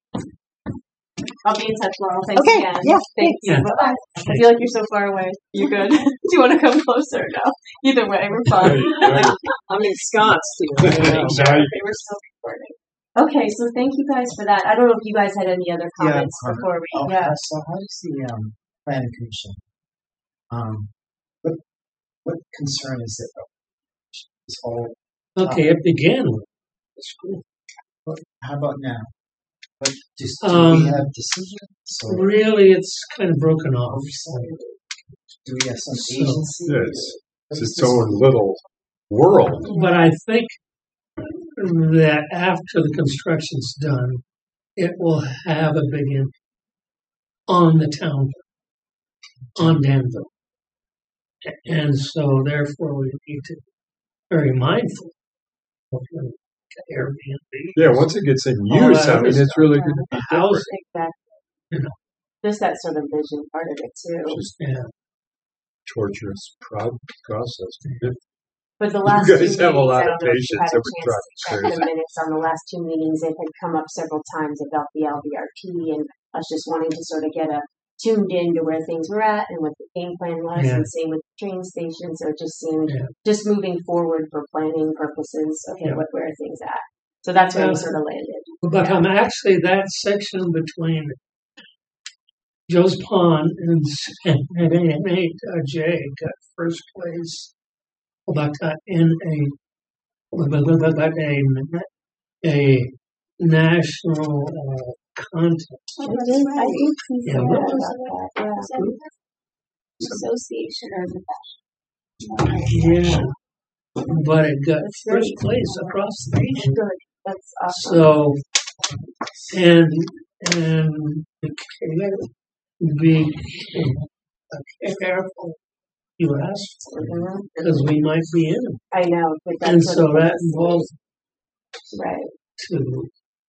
I'll be in touch, Laurel. Thanks Okay, again. yeah, Thank you. Yeah. Bye-bye. I feel like you're so far away. You're good. Do you want to come closer? No. Either way, we're fine. I'm ensconced here. Now you- Okay, we're still recording. Okay, so thank you guys for that. I don't know if you guys had any other Yeah, comments Carmen. before we. Oh, Yeah. uh, so how does the um, planning commission? Um, what what concern is it? This whole. Okay, it began with it's cool. What, how about now? What just do Um, we have decisions? Or Really, it's kind of broken off. oversight? Do we have some So- agency? Yeah, it's, What it's is its this? own little world. But I think that after the construction's done, it will have a big impact on the town, on Danville. And so therefore we need to be very mindful of the Airbnb. Yeah, once it gets in All use, that I mean, other it's really good. The housing, Exactly. You know. Just that sort of vision part of it too. Just yeah. torturous pro- process. If But the you last two guys have a meetings, lot I of don't know if you patience, had I a would chance try to to check the minutes on the last two meetings. It had come up several times about the L V R P and us just wanting to sort of get a tuned in to where things were at and what the game plan was, Yeah. and same with the train station. So it just seemed Yeah. just moving forward for planning purposes. Okay, Yeah. what where are things at? So that's where we Yeah. sort of landed. But um, actually, that section between Joe's Pond and and, and, and uh, J got first place, but got in a but, but, but, but a a national uh, contest. I did, I did see Yeah, some what about was that. Yeah. Association or Yeah, but it got That's first great. place across the nation. Good. That's awesome. So, and and be careful, you ask, Mhm. because we might be in it. I know, but that's And sort so of what that it's- involves right. to,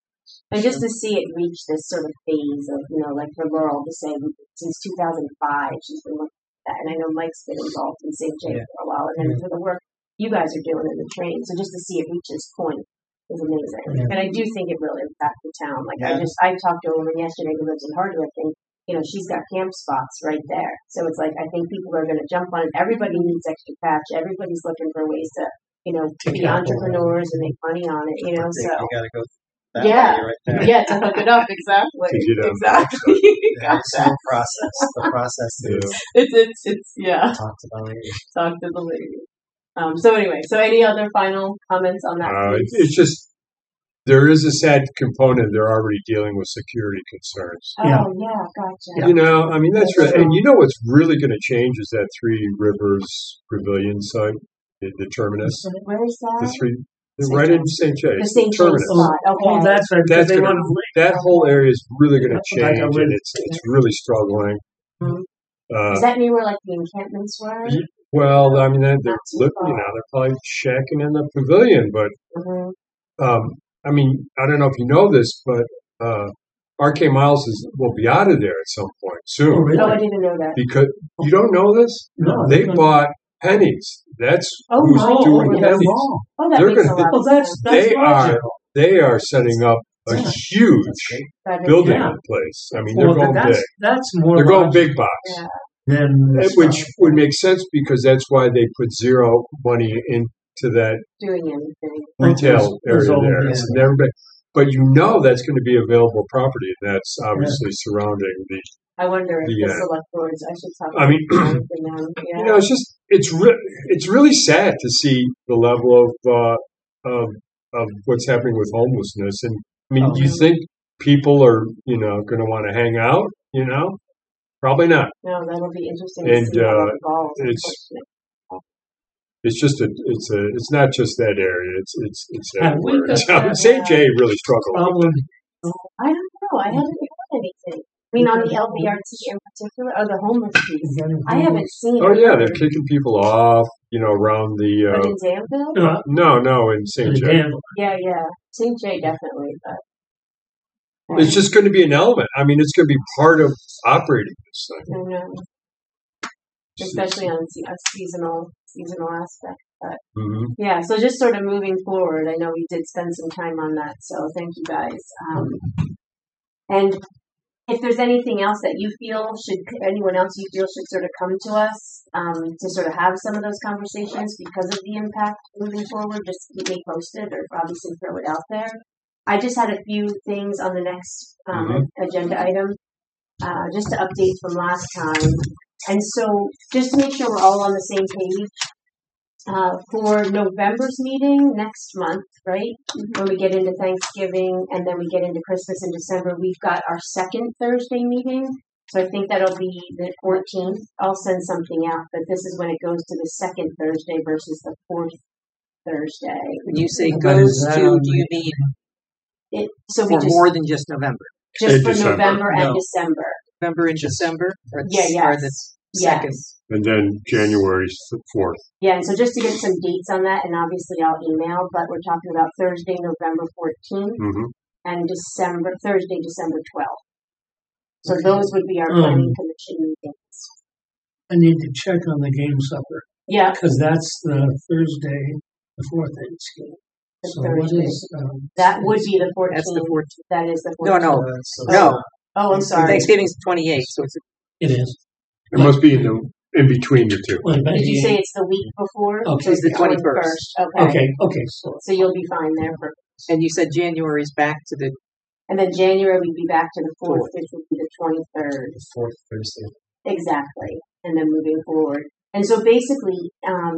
And just to see it reach this sort of phase of, you know, like for Laurel to say since two thousand five she's been looking at that, and I know Mike's been involved in Saint Jay Yeah. for a while, and then for the work you guys are doing in the train, so just to see it reach this point is amazing. Yeah. And I do think it really impacts the town. Like I Yeah. just, I talked to a woman yesterday who lives in Hardwick, and you know she's got camp spots right there. So it's like I think people are going to jump on it. Everybody needs extra cash. Everybody's looking for ways to, you know, To be capitalize. entrepreneurs and make money on it. You know, They- so. you gotta go that Yeah. way right there. Yeah, to hook it up, exactly. To get on the exactly. You Yeah, got it's that. a process. The process Yeah. is It's it's it's yeah. talked about later. Talk to the lady. Um. So anyway, so any other final comments on that? Uh, piece? it- it's just there is a sad component. They're already dealing with security concerns. oh yeah. yeah, gotcha. You know, I mean that's right. And you know what's really going to change is that Three Rivers Pavilion site, the, the terminus, Where is the that? three, Saint right in James. Saint Jay, The Saint James terminus. spot. Okay. oh, that's right, because That's they gonna- want to That whole area is really going to Like a change, win- and it's it's really struggling. Mhm. Uh, Is that near where like the encampments were? Ye- well, I mean, they're, they're Not too li- you know they're probably shacking in the pavilion, but Mm-hmm. um, I mean, I don't know if you know this, but uh, R K Miles is, will be out of there at some point soon. Oh, really? Oh, I didn't know that. Because you don't know this, No, they no. bought Pennies. That's Oh, who's oh, doing oh, Pennies. Oh, Oh, that They're makes gonna- a lot well, of that's, sense. that's They are logical. they are setting up a Yeah. huge That makes building Yeah. in place. I mean, they're Well, going that's, big. that's more They're going logical big box. Yeah. than Eh, this Which stuff. would make sense because that's why they put zero money into that Doing anything. retail There's area all there. the- It's never been, but you know that's going to be available property, and that's obviously surrounding the. I wonder if the Yeah. select boards. I should talk. I mean, to them. Yeah. You know, it's just it's re- it's really sad to see the level of uh, of of what's happening with homelessness. And I mean, Oh. do you think people are you know going to want to hang out? You know, probably not. No, that'll be interesting And, to see how uh, it evolves. it's- It's just a it's a it's not just that area. It's it's it's Have we everywhere. got that, Saint Jay really struggled. Problem. I don't know. I haven't heard anything. mean, on the L V R T in particular, or the homeless piece. I haven't seen Oh it. yeah, they're kicking people off. You know, around the. But Uh, in Danville? Uh, no, no, in Saint in J. Danville. Yeah, yeah. Saint J definitely, but. It's just going to be an element. I mean, it's going to be part of operating this thing. I know. Especially on se- a seasonal seasonal aspect. But hmm yeah, so just sort of moving forward, I know we did spend some time on that, so thank you guys. Um, and if there's anything else that you feel should, anyone else you feel should sort of come to us um, to sort of have some of those conversations because of the impact moving forward, just keep me posted or obviously throw it out there. I just had a few things on the next um, Mhm. agenda item, uh, just to update from last time. And so just to make sure we're all on the same page, uh, for November's meeting next month, right? When we get into Thanksgiving and then we get into Christmas in December, we've got our second Thursday meeting. So I think that'll be the fourteenth. I'll send something out, but this is when it goes to the second Thursday versus the fourth Thursday. When you say But goes is that to, on do you the- mean It, so we for just, more than just November? just In for December. November and No. December. November and December? Or, Yeah, or yes. the second? Yes. And then January's the fourth. Yeah, and so just to get some dates on that, and obviously I'll email, but we're talking about Thursday, November fourteenth, hmm and December, Thursday, December twelfth. So Okay. those would be our Um, planning commission meetings. I need to check on the game supper Yeah, because that's the Thursday before Thanksgiving. the So what Thursday. is um, That would be the That's the fourteenth. fourteenth. That is the No, fourteenth. no. Uh, so No. Oh, I'm sorry. Thanksgiving's the twenty-eighth, so it's It is. It must be in the in between the two. Well, but Did you yeah. say it's the week before? Okay. So It's the twenty-first. twenty-first. Okay. Okay. Okay. So So you'll be fine there for. and you said January's back to the And then January we'd be back to the fourth, Fourth. which would be the twenty-third. fourth Thursday. Exactly. And then moving forward. And so basically, um,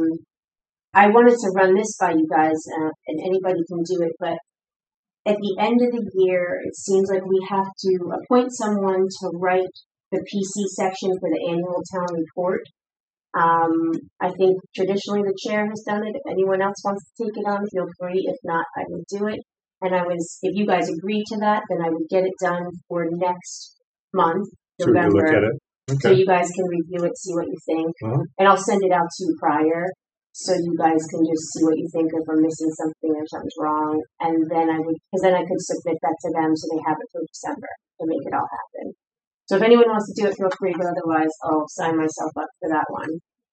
I wanted to run this by you guys, uh, and anybody can do it, but at the end of the year, it seems like we have to appoint someone to write the P C section for the annual town report. Um, I think traditionally the chair has done it. If anyone else wants to take it on, feel free. If not, I would do it. And I was, if you guys agree to that, then I would get it done for next month, So we can November. look at it. So Okay. you guys can review it, see what you think, Uh-huh. and I'll send it out to you prior, so you guys can just see what you think if I'm missing something or something's wrong, and then I would, because then I could submit that to them so they have it for December to make it all happen. So if anyone wants to do it, feel free, but otherwise I'll sign myself up for that one.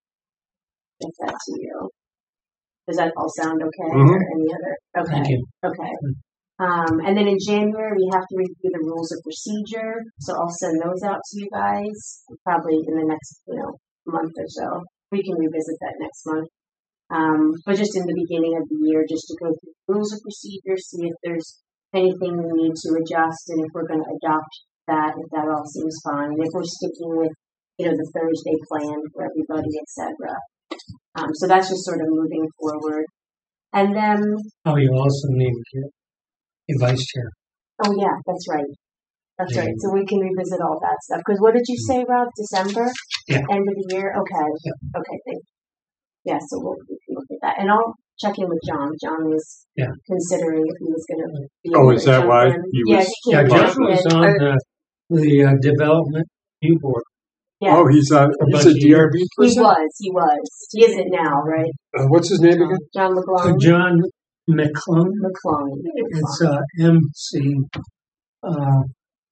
Get that to you. Does that all sound okay, or Mhm. any other? Okay. thank you. Okay. Um, and then in January, we have to review the rules of procedure. So I'll send those out to you guys probably in the next, you know, month or so. We can revisit that next month. Um, but just in the beginning of the year, just to go through the rules of procedure, see if there's anything we need to adjust and if we're going to adopt that, if that all seems fine. If we're sticking with, you know, the Thursday plan for everybody, et cetera. Um, so that's just sort of moving forward. And then Oh, you also need to get a vice chair. Oh yeah, that's right. That's right. So we can revisit all that stuff. Because what did you say, Rob? December? Yeah. End of the year? Okay. Yeah. Okay, thank you. Yeah, so we'll, we can look at that. And I'll check in with John. John was Yeah. considering if he was going to be Oh, able is to that jump why in. he yeah, was- he Yeah, came John jump was in. on the, the uh, development review board. Yeah, Oh, he's uh, he's a D R B he person. was. He was. He isn't now, right? Uh, what's his name again? John Uh, McClung. John McClung. McClung. It's uh, M C uh,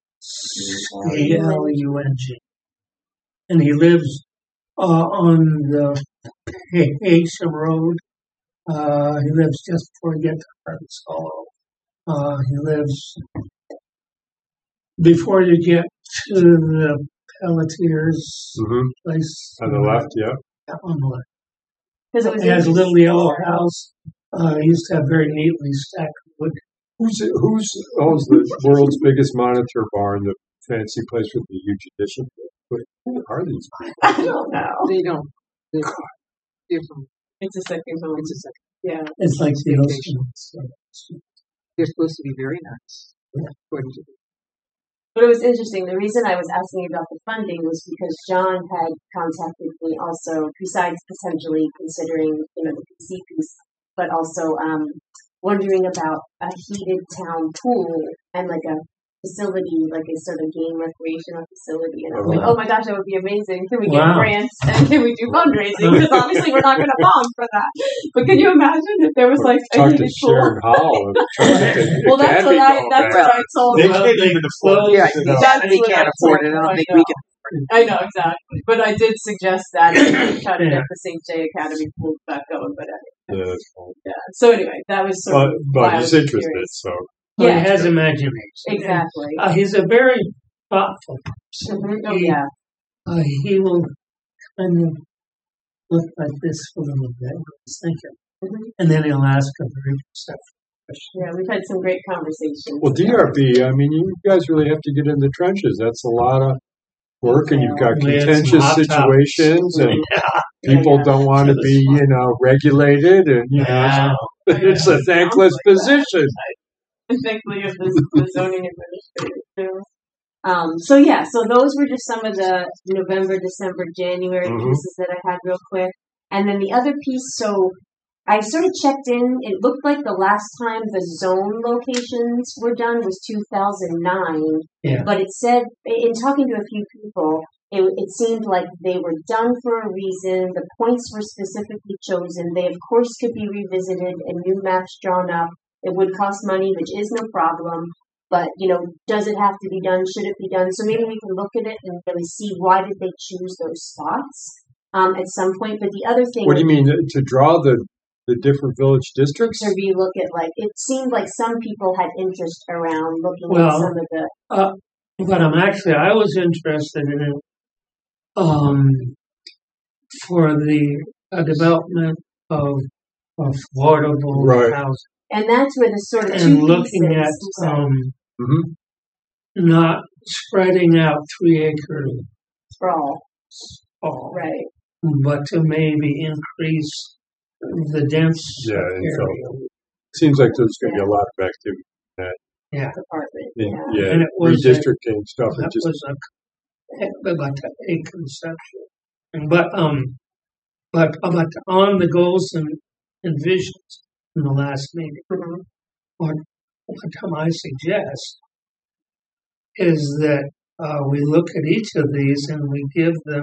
A L U N G. And he lives uh, on the Hay- Haysham Road. Uh, he lives just before you get to Harvest Hollow. Uh, he lives before you get to the Pelletiers hmm place. On the left, yeah. Yeah, on the left. Because it was He has a little interesting. yellow house. Uh, he used to have very neatly stacked wood. Who's who's owns the world's biggest monitor bar in the fancy place with the huge addition? What, who are these people? I don't know. they don't. They, they're, from, It's a second home. it's a second. Yeah. It's like the ocean. So, They're supposed to be very nice. According to But it was interesting. The reason I was asking about the funding was because John had contacted me also, besides potentially considering, you know, the P C piece, but also um, wondering about a heated town pool and like a facility, like a sort of game recreational facility. And I was Oh. like, oh my gosh, that would be amazing. Can we get Wow. grants and can we do fundraising? Because obviously we're not going to bond for that. But can you imagine if there was like a Talk to heated pool? Sharon Hall. and try to take the Well, that's what academy I going that's back. what I told They them. can't even afford Yeah, it. you know. That's They what can't I afford told it. I them, don't I think know. we can. I know exactly, but I did suggest that and try to Yeah. get the Saint J Academy pool back going. But anyway, Yeah, that's cool. yeah. So anyway, that was sort But, of but why I he's was interested, curious. so Well, Yeah. he has imagination. Exactly. Uh, he's a very thoughtful person. Mhm. Oh He, yeah. uh, he will kind of look like this for a little bit, he's thinking, Mhm. and then he'll ask a very perceptive question. Yeah, we've had some great conversations. well, D R B. I mean, you guys really have to get in the trenches. That's a lot of work, and you've got We had some contentious hot topics. situations, and Yeah. people Yeah. don't want to It was be, fun. you know, regulated, and you know, Yeah. it's a thankless Sounds like that. position. Thankfully, of the, the zoning administrator too. Um, so yeah, so those were just some of the November, December, January Mhm. pieces that I had real quick. And then the other piece, so I sort of checked in. It looked like the last time the zone locations were done was two thousand nine. Yeah. But it said, in talking to a few people, it, it seemed like they were done for a reason. The points were specifically chosen. They, of course, could be revisited and new maps drawn up. It would cost money, which is no problem. But, you know, does it have to be done? Should it be done? So maybe we can look at it and really see why did they choose those spots um, at some point. But the other thing What do you mean to draw the the different village districts? to relook at, like, it seemed like some people had interest around looking at Well, some of the, Uh, but I'm actually, I was interested in it um, for the uh, development of affordable Right. housing and that's where the sort of two and looking pieces, at I'm sorry, um, hmm not spreading out three acre sprawl, all, right? but to maybe increase the dense Yeah, and so area. seems like there's going to be a lot of activity Department, in yeah. yeah, And it was a- redistricting stuff. And That just was a, about a conception. And But um, but about on the goals and, and visions in the last meeting, Mhm. what what I suggest is that uh, we look at each of these and we give them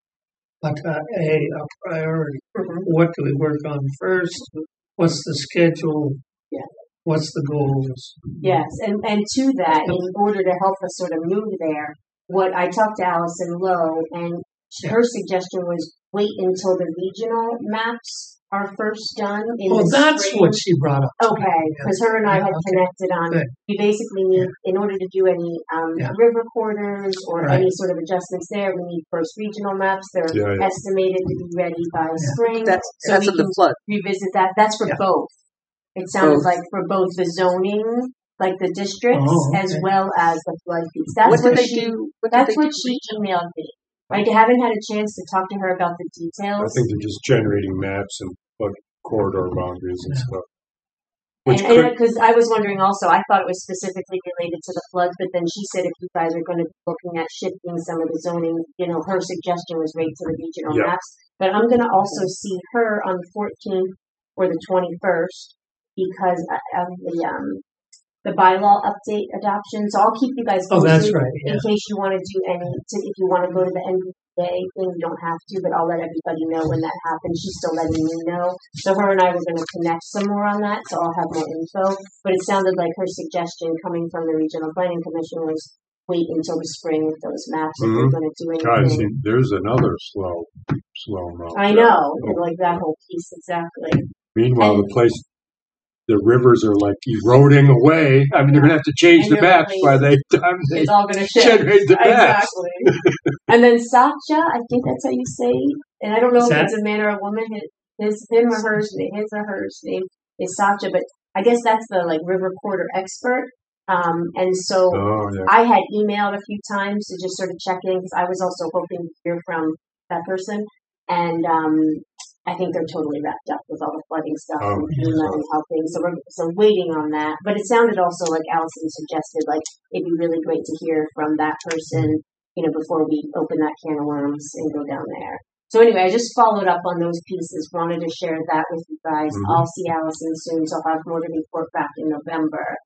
like a, a, a priority. Mhm. What do we work on first? What's the schedule? Yeah. What's the goals? Yes, and, and to that, in order to help us sort of move there, what I talked to Allison Lowe, and her suggestion was wait until the regional maps are first done in Well, the that's spring. what she brought up. Okay, because her and I Yeah, had okay. connected on, Good. we basically need, in order to do any um, Yeah. river corridors or Right. any sort of adjustments there, we need first regional maps. They're Yeah, yeah. estimated to be ready by Yeah. spring. That's so that's we in the can flood. revisit that. That's for Yeah. both. It sounds Both. like for both the zoning, like the districts, Oh, as okay. well as the flood piece. That's What what, did they she. do? What did That's they what do? she emailed me. I haven't had a chance to talk to her about the I details. think they're just generating maps and like corridor boundaries and stuff. Which And could, because I was wondering also, I thought it was specifically related to the floods, but then she said if you guys are going to be looking at shifting some of the zoning, you know, her suggestion was right to the regional Yeah. maps. But I'm going to also see her on the fourteenth or the twenty-first because of the um the bylaw update adoption. So I'll keep you guys Oh, posted that's right. in Yeah. case you want to do any. To, if you want to go to the N B A thing, you don't have to, but I'll let everybody know when that happens. She's still letting me know. So her and I were going to connect some more on that, so I'll have more info. But it sounded like her suggestion coming from the Regional Planning Commission was wait until the spring with those maps if Mhm. we're going to do God, anything. see, there's another slow, slow mo. I know, like that whole piece exactly. Meanwhile, the place, the rivers are like eroding away. I mean, they're going to have to change And the you're maps like, by the time they It's all going to shift. generate the maps. Exactly. And then Satya, I think that's how you say, and I don't know if Sat- it's a man or a woman, his, his him or hers, his or hers name is Satya, but I guess that's the like river corridor expert. Um, and so Oh, yeah. I had emailed a few times to just sort of check in because I was also hoping to hear from that person, and um, I think they're totally wrapped up with all the flooding stuff Oh, and FEMA and helping. So we're so waiting on that. But it sounded also like Allison suggested, like it'd be really great to hear from that person, you know, before we open that can of worms and go down there. So anyway, I just followed up on those pieces. Wanted to share that with you guys. Mhm. I'll see Allison soon, so I'll have more to report back in November.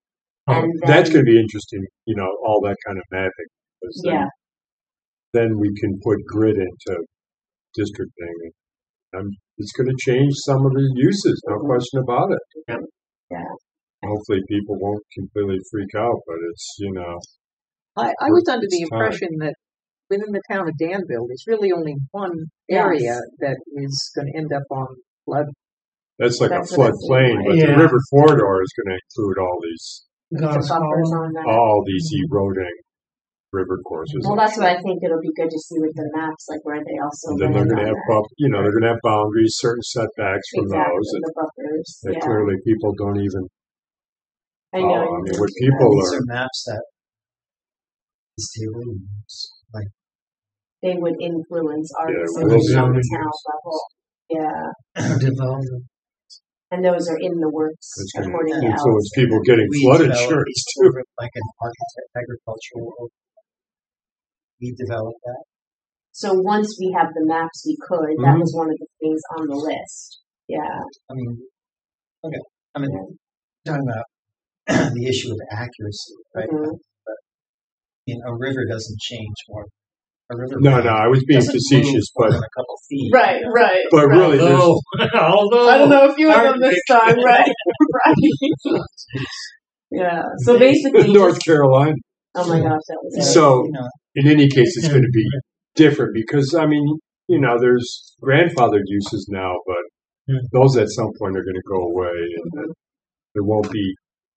And then, That's going to be interesting, you know, all that kind of mapping. 'Cause then, yeah, then we can put grid into districting. And um, it's going to change some of the uses, no question about it. yeah. Hopefully people won't completely freak out, but it's, you know, I, I was under the It's time. impression that within the town of Danville, there's really only one area that is going to end up on flood. that's like That's a what I floodplain, think. but Yeah. the river corridor is going to include all these, The God's buffers Hollow. on that. all these eroding river courses. Well, that's what I think it'll be good to see with the maps, like where they also. And then they're land going to on have, that. buff, you know, they're going to have boundaries, certain setbacks from Exactly, those, and the buffers. that Yeah, clearly people don't even. I know. Oh, I you mean, did what do people that. These are- are maps that this table use. Like They would influence our Yeah, decisions will on the be. town level. Yeah, Development. and those are in the works It's going according to to influence Alice. people getting we flood develop insurance these too. over like an architect agricultural. We develop that. So once we have the maps, we could. That Mhm. was one of the things on the list. Yeah. I mean, okay. I mean, Yeah. talking about the issue of accuracy, right? Mhm. But I mean, a river doesn't change more. A river. No, bank no, I was being doesn't facetious, move more but than a couple feet. Right, right. but really, there's Although, although, I don't know if you were on this Arctic. time, right? Right. Yeah. So basically, North just- Carolina. oh my gosh, that was. Yeah, So- you know, In any case, it's going to be different because I mean, you know, there's grandfathered uses now, but Hmm. those at some point are going to go away, and then there won't be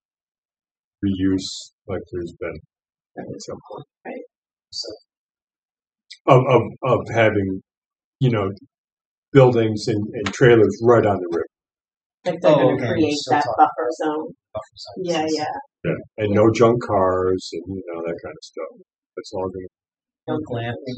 reuse like there's been at some point. so Of of of having, you know, buildings and, and trailers right on the river, Like they're Oh, going okay, to create still that talking buffer zone. buffer zones. Yeah, yeah. and no junk cars and you know that kind of stuff. That's all going to No glamping.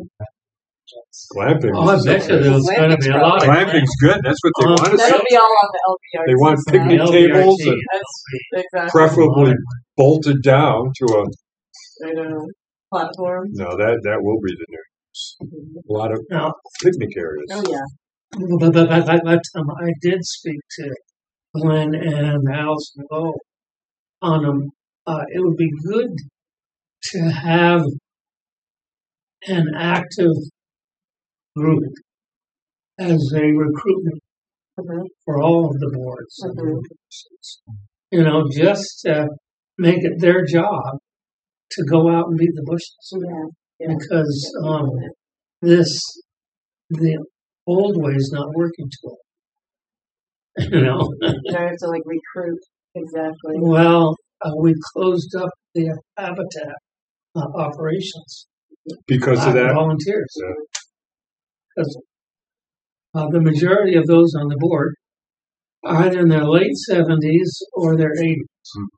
glamping. Oh, I is bet you okay. there's going to be a lot of Glamping's good. That's what they Um, want to That'll see. be all on the L B R T. They want side. picnic L B R T. tables and That's exactly. preferably bolted down to a. I know. Platform. No, that that will be the news. A lot of Now, picnic areas. Oh yeah. but, but, but, but, but um, I did speak to Glenn and Allison Gold on them. Uh, it would be good to have an active group as a recruitment Mhm. for all of the boards. Mhm. You know, just to make it their job to go out and beat the bushes. Yeah. Yeah. Because um, this, the old way is not working too well. You know, In order to like recruit. Exactly. well, uh, we closed up the habitat uh, operations. Because of Lack that. volunteers. Yeah. Because uh, the majority of those on the board are either in their late seventies or their eighties.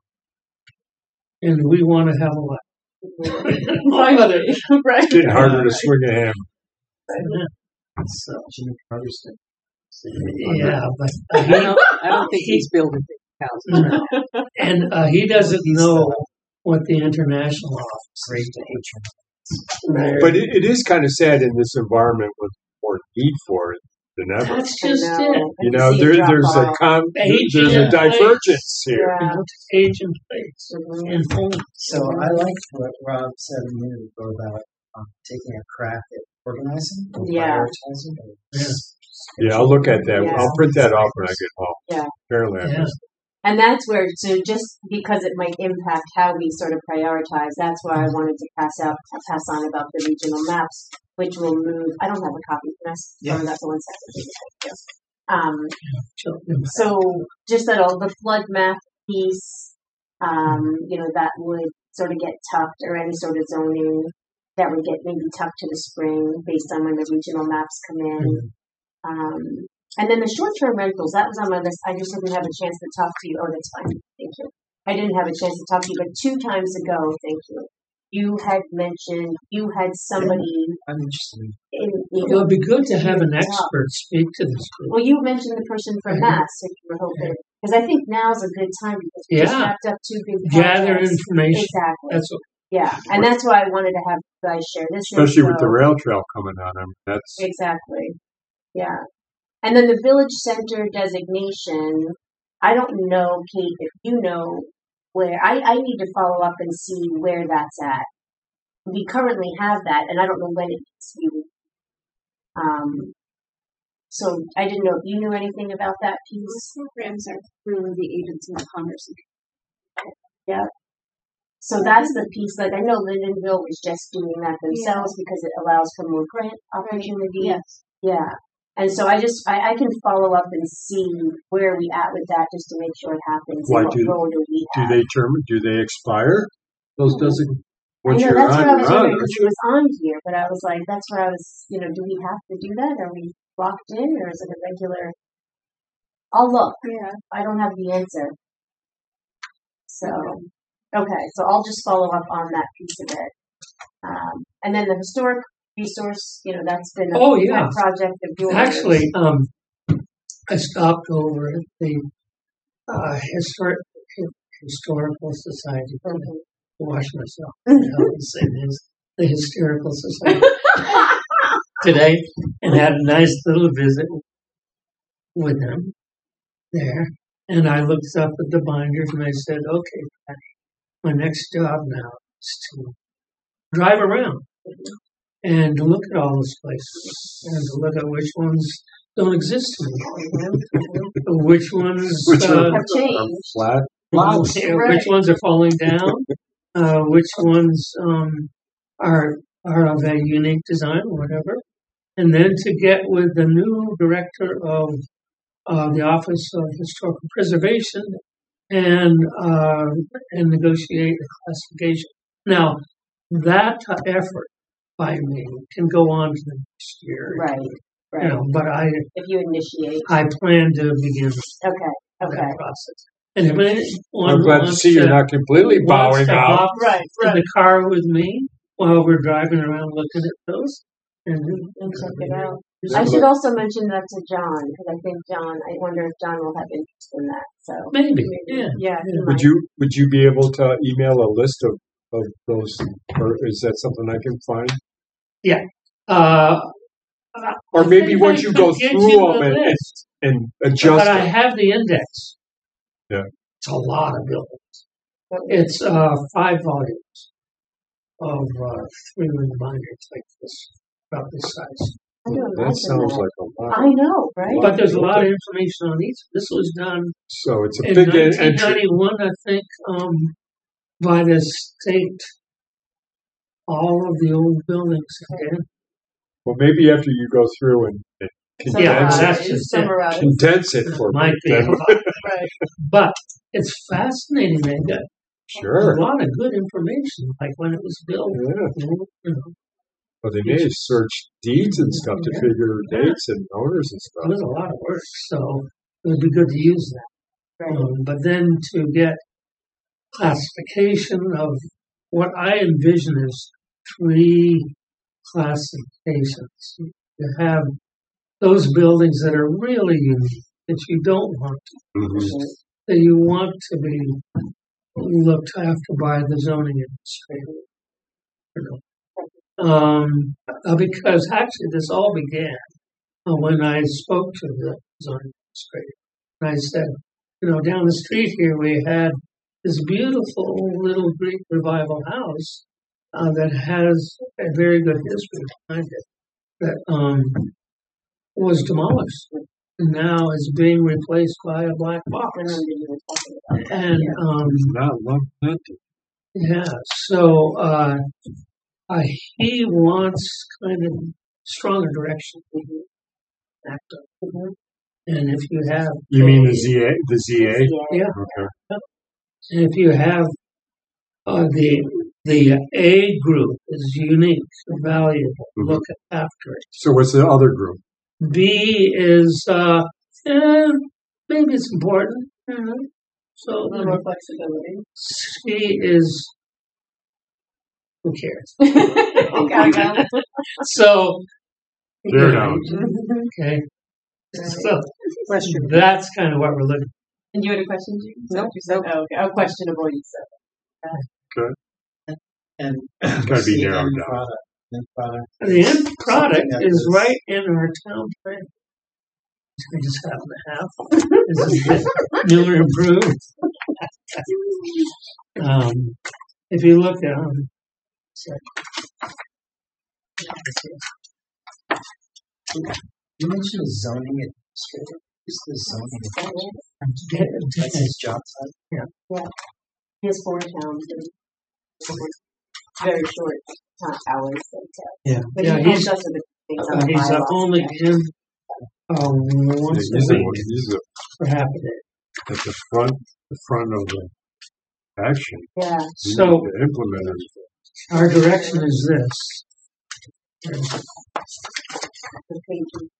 And we want to have a lot. Finally. Right. It's getting harder to swing a hammer. So, Jimmy Carter's thing. yeah, but uh, I he, don't, I don't think he's building big houses. no. and uh, he doesn't know what the international office Great is to doing. hate But it, it is kind of sad in this environment with more need for it than ever. That's I just know. it. I You can know, see it there, drop there's a off. con, Aging there's a in place. divergence here. You Yeah. know, to age in place Mhm. and home. So I like what Rob said a minute ago about um, taking a crack at organizing and Yeah. prioritizing. Yeah. Yeah, I'll look at that. Yeah. I'll print that off when I get home. Yeah. Fairly. Yeah. And that's where, so just because it might impact how we sort of prioritize, that's why I wanted to pass out, pass on about the regional maps, which will move. I don't have a copy. Can I? Yeah. Oh, that's the one second. Thank you. Um, Children. so just that all the flood map piece, um, you know, that would sort of get tucked, or any sort of zoning that would get maybe tucked to the spring based on when the regional maps come in. Um, and then the short-term rentals, that was on my list. I just didn't have a chance to talk to you. Oh, that's fine. Thank you. I didn't have a chance to talk to you, but two times ago, thank you, you had mentioned you had somebody I'm interested in in, It would be good to have an expert speak to this group. well, you mentioned the person from Mass, if you were hoping, because I think now's a good time because we just Yeah. wrapped up two big Gather projects. information. Exactly. That's what, Yeah, and that's why I wanted to have you guys share this. Especially with info. the rail trail coming on. I mean, that's Exactly. Yeah. And then the village center designation, I don't know, Kate, if you know where I, I need to follow up and see where that's at. We currently have that, and I don't know when it needs to be. Um, so I didn't know if you knew anything about that piece. Those programs are through the Agency of Commerce. Yeah. So that's the piece. Like I know Lindenville was just doing that themselves yeah. because it allows for more grant opportunity. Yes. Yeah. And so I just I, I can follow up and see where we at with that just to make sure it happens. Why and do, what role do we do have? they term do they expire? Those Mm-hmm. doesn't. I Once know you're that's on, what I was you're on, wondering aren't because it you? was on here, but I was like, that's where I was. You know, do we have to do that? Are we locked in, or is it a regular? I'll look. Yeah. I don't have the answer. So okay, so I'll just follow up on that piece of it. Um, and then the historic resource, you know, that's been a Oh, yeah. pet project of yours. Actually, um, I stopped over at the uh, historic, Historical Society to wash myself. I would say this, the Hysterical Society today, and had a nice little visit with them there. And I looked up at the binders and I said, okay, Patty, my next job now is to drive around and to look at all those places and to look at which ones don't exist anymore, which ones Which uh, are, have are changed. flat. Wow. Right. Which ones are falling down? Uh, which ones um, are are of a unique design or whatever? And then to get with the new director of uh, the Office of Historical Preservation and uh, and negotiate a classification. Now that effort by me can go on to the next year, Right. Right. You know, but I if you initiate. I plan to begin Okay. Okay. that process. And if anyone I'm glad to wants see you're not completely wants bowing to out. hop Right, in right. the car with me while we're driving around looking at those. And, And check it out. Yeah, I but- should also mention that to John because I think John. I wonder if John will have interest in that. So Maybe, yeah. yeah. he Would might. you would you be able to email a list of, of those, or is that something I can find? Uh, Or I maybe think once I you could go get through you them the and, and, list, and adjust but I them. have the index. Yeah. It's a lot of buildings. It's uh, five volumes of uh, three-ring binders like this, about this size. I do That imagine sounds that. like a lot. I know, right? But there's a lot of information on each. This was done So it's a in big en- nineteen entry. ninety-one, I think, um, by the state. All of the old buildings again. Well, maybe after you go through and, and Yeah, condense, that's it, just it. summarize. condense it for Might me, be a then lot. But it's fascinating. They got sure. a lot of good information, like when it was built. Yeah. You know, But they may search deeds and stuff to Yeah. figure dates and owners and it stuff. was a lot of work, so it would be good to use that. Right. Um, but then to get classification of what I envision is three classifications. You have those buildings that are really unique that you don't want to, Mhm. that you want to be looked after by the zoning administrator. You know. Um, uh, because actually this all began uh, when I spoke to the zoning administrator. And I said, you know, down the street here we had this beautiful little Greek revival house uh, that has a very good history behind it that um, was demolished and now is being replaced by a black I box. remember you were talking about that. And um, Not love that. yeah, so uh, uh, he wants kind of stronger direction. Act on. Mhm. And if you have, You mean the Z A? The Z A? yeah, Okay. and if you have uh, the the A group is unique, valuable, Mhm. look after it. So what's the other group? B is uh, eh, maybe it's important. You know? So A little more flexibility. C is who cares? Gotta go. So Fair enough. okay, so Question. that's kind of what we're looking. And you had a question, Judy? Nope, You said, oh, okay. Oh, questionable, you said. And It's gotta be the narrowed end down. product, end product. The end product Something that is is- right in our town plan. I just happen to have. This is the newer improved. Um, if you look at um, so, You mentioned a zoning administrator. Who's the zoning administrator? yeah, That's his job title. Yeah. He has four towns and very short uh, hours. But, uh, yeah, but yeah, he he's helps us with the things on uh, the he's uh, bylaws. only in uh, once He's, a a, week he's a, for half a day. at the front, the front of the action. Yeah. You So need to implement it. our direction is this. The pages.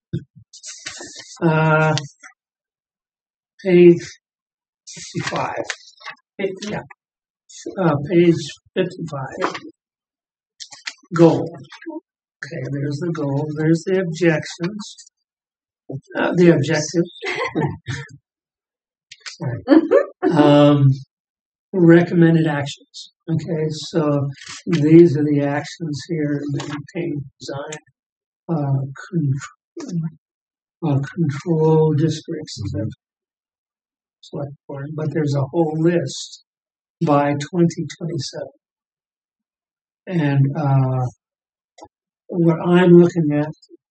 Uh, page fifty-five. fifty. Yeah. Uh, page fifty-five. Goal. Okay, there's the goal. There's the objections. Uh, the objectives. Sorry. Um, recommended actions. Okay, so these are the actions here: maintain, design, uh, control, uh, control districts. Mm-hmm. Select board, but there's a whole list by twenty twenty-seven, and uh, what I'm looking at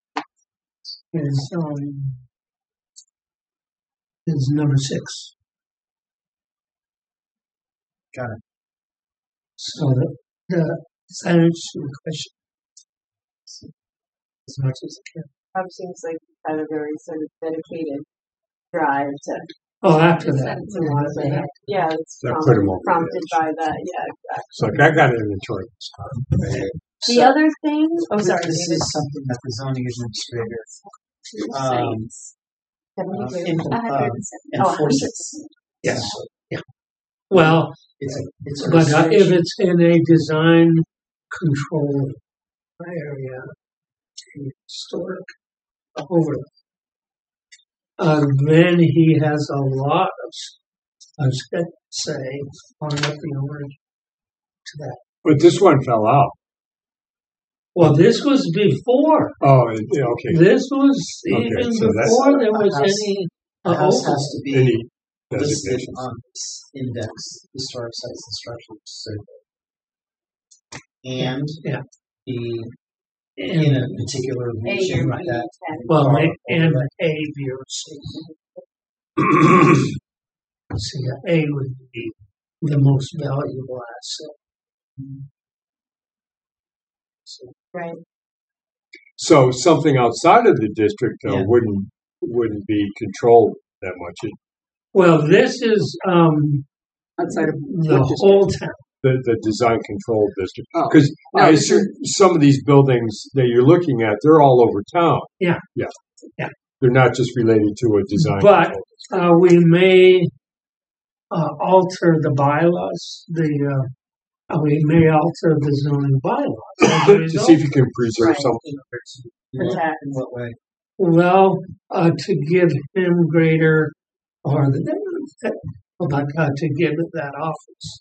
is um, is number six. Got it. So the the does that answer your question as much as it can. Bob seems like he's had a very sort of dedicated drive to Oh, after that, to want to yeah, yeah, it's That prompted, put him over the prompted edge. by that. Yeah, exactly. It's like, I got inventory this time. The So, other thing, oh this, sorry, this David. is something that the zoning administrator Two um, sites. Seventy-two. impl- A hundred um, and seventy. Oh, enforces. yeah, yeah. Well, It's a it's a but uh, if research- it's in a design control area, historic overlay, uh, then he has a lot of, of say on what the owner to that. But this one fell out. Well, this was before. Oh, it- yeah, okay. This was Okay, even so that's- before there was A house- any the uh, house overlay. has to be Any listed designations? on this index, historic sites and structural survey, and Yeah. be in a And, particular A, region B, like that. ten. well, or- and and or- A bureaucracy. See, A would be the most valuable asset. So, Right. So something outside of the district though Yeah. wouldn't wouldn't be controlled that much. It, well, this is um, Outside of the what district? whole town. the the design control district, Oh. because No, I this assume some of these buildings that you're looking at, they're all over town. Yeah. yeah, Yeah. They're not just related to a design. But control. uh, we may uh, alter the bylaws. The uh, uh, we may alter the zoning bylaws as a to result. see if you can preserve Right. something. In what, Protect. in what way? Well, uh, to give him greater, or the, but uh, to give that office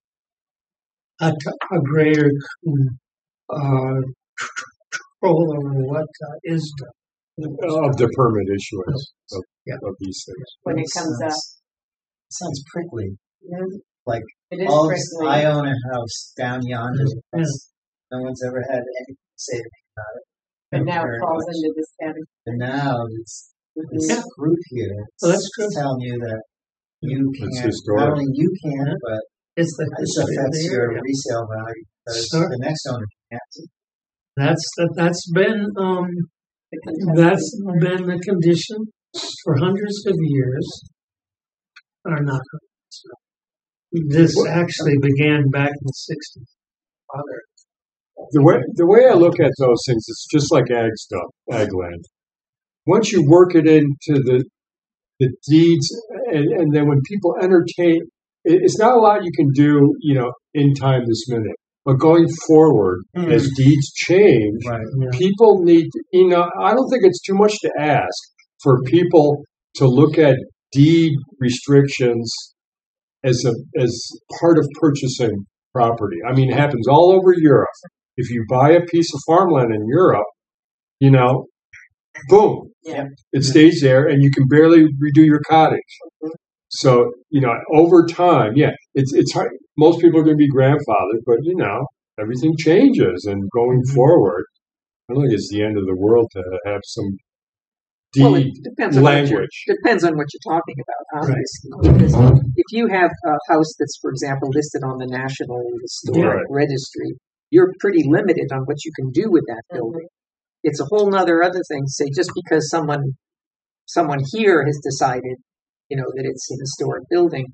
a, t- a greater uh, control over what uh, is done. Of the permit issuance of, Yeah. of these things. When it comes up. sounds, sounds prickly. Yeah. Like, It is all prickly. I own a house down yonder. Yeah. No one's ever had anything to say to me about it. But Thank you now it very falls much. into this category. And now it's this Yeah. group here. So that's true. Telling you that you It's can't, historic. not only you can't, but It's the this history of affects the your area. resale value because Sure. the next owner can't. That's that, that's been um, The contested that's part. been the condition for hundreds of years. Or not. This actually began back in the sixties. Father. The way the way I look at those things, it's just like ag stuff, ag land. Once you work it into the the deeds, and, and then when people entertain, it, it's not a lot you can do, you know, in time this minute. But going forward, Hmm. as deeds change, Right. Yeah. people need, you know, I don't think it's too much to ask for people to look at deed restrictions as a as part of purchasing property. I mean, it happens all over Europe. If you buy a piece of farmland in Europe, you know, boom, Yeah. it stays there, and you can barely redo your cottage. So you know, over time, yeah, it's it's hard. Most people are going to be grandfathered, but you know, everything changes, and going Mhm. forward, I don't think it's the end of the world to have some deed Well, it depends on what you're, language. depends on what you're talking about. Right. Obviously, because if you have a house that's, for example, listed on the National Historic Right. Registry, you're pretty limited on what you can do with that building. It's a whole nother other thing. Say just because someone someone here has decided, you know, that it's a historic building,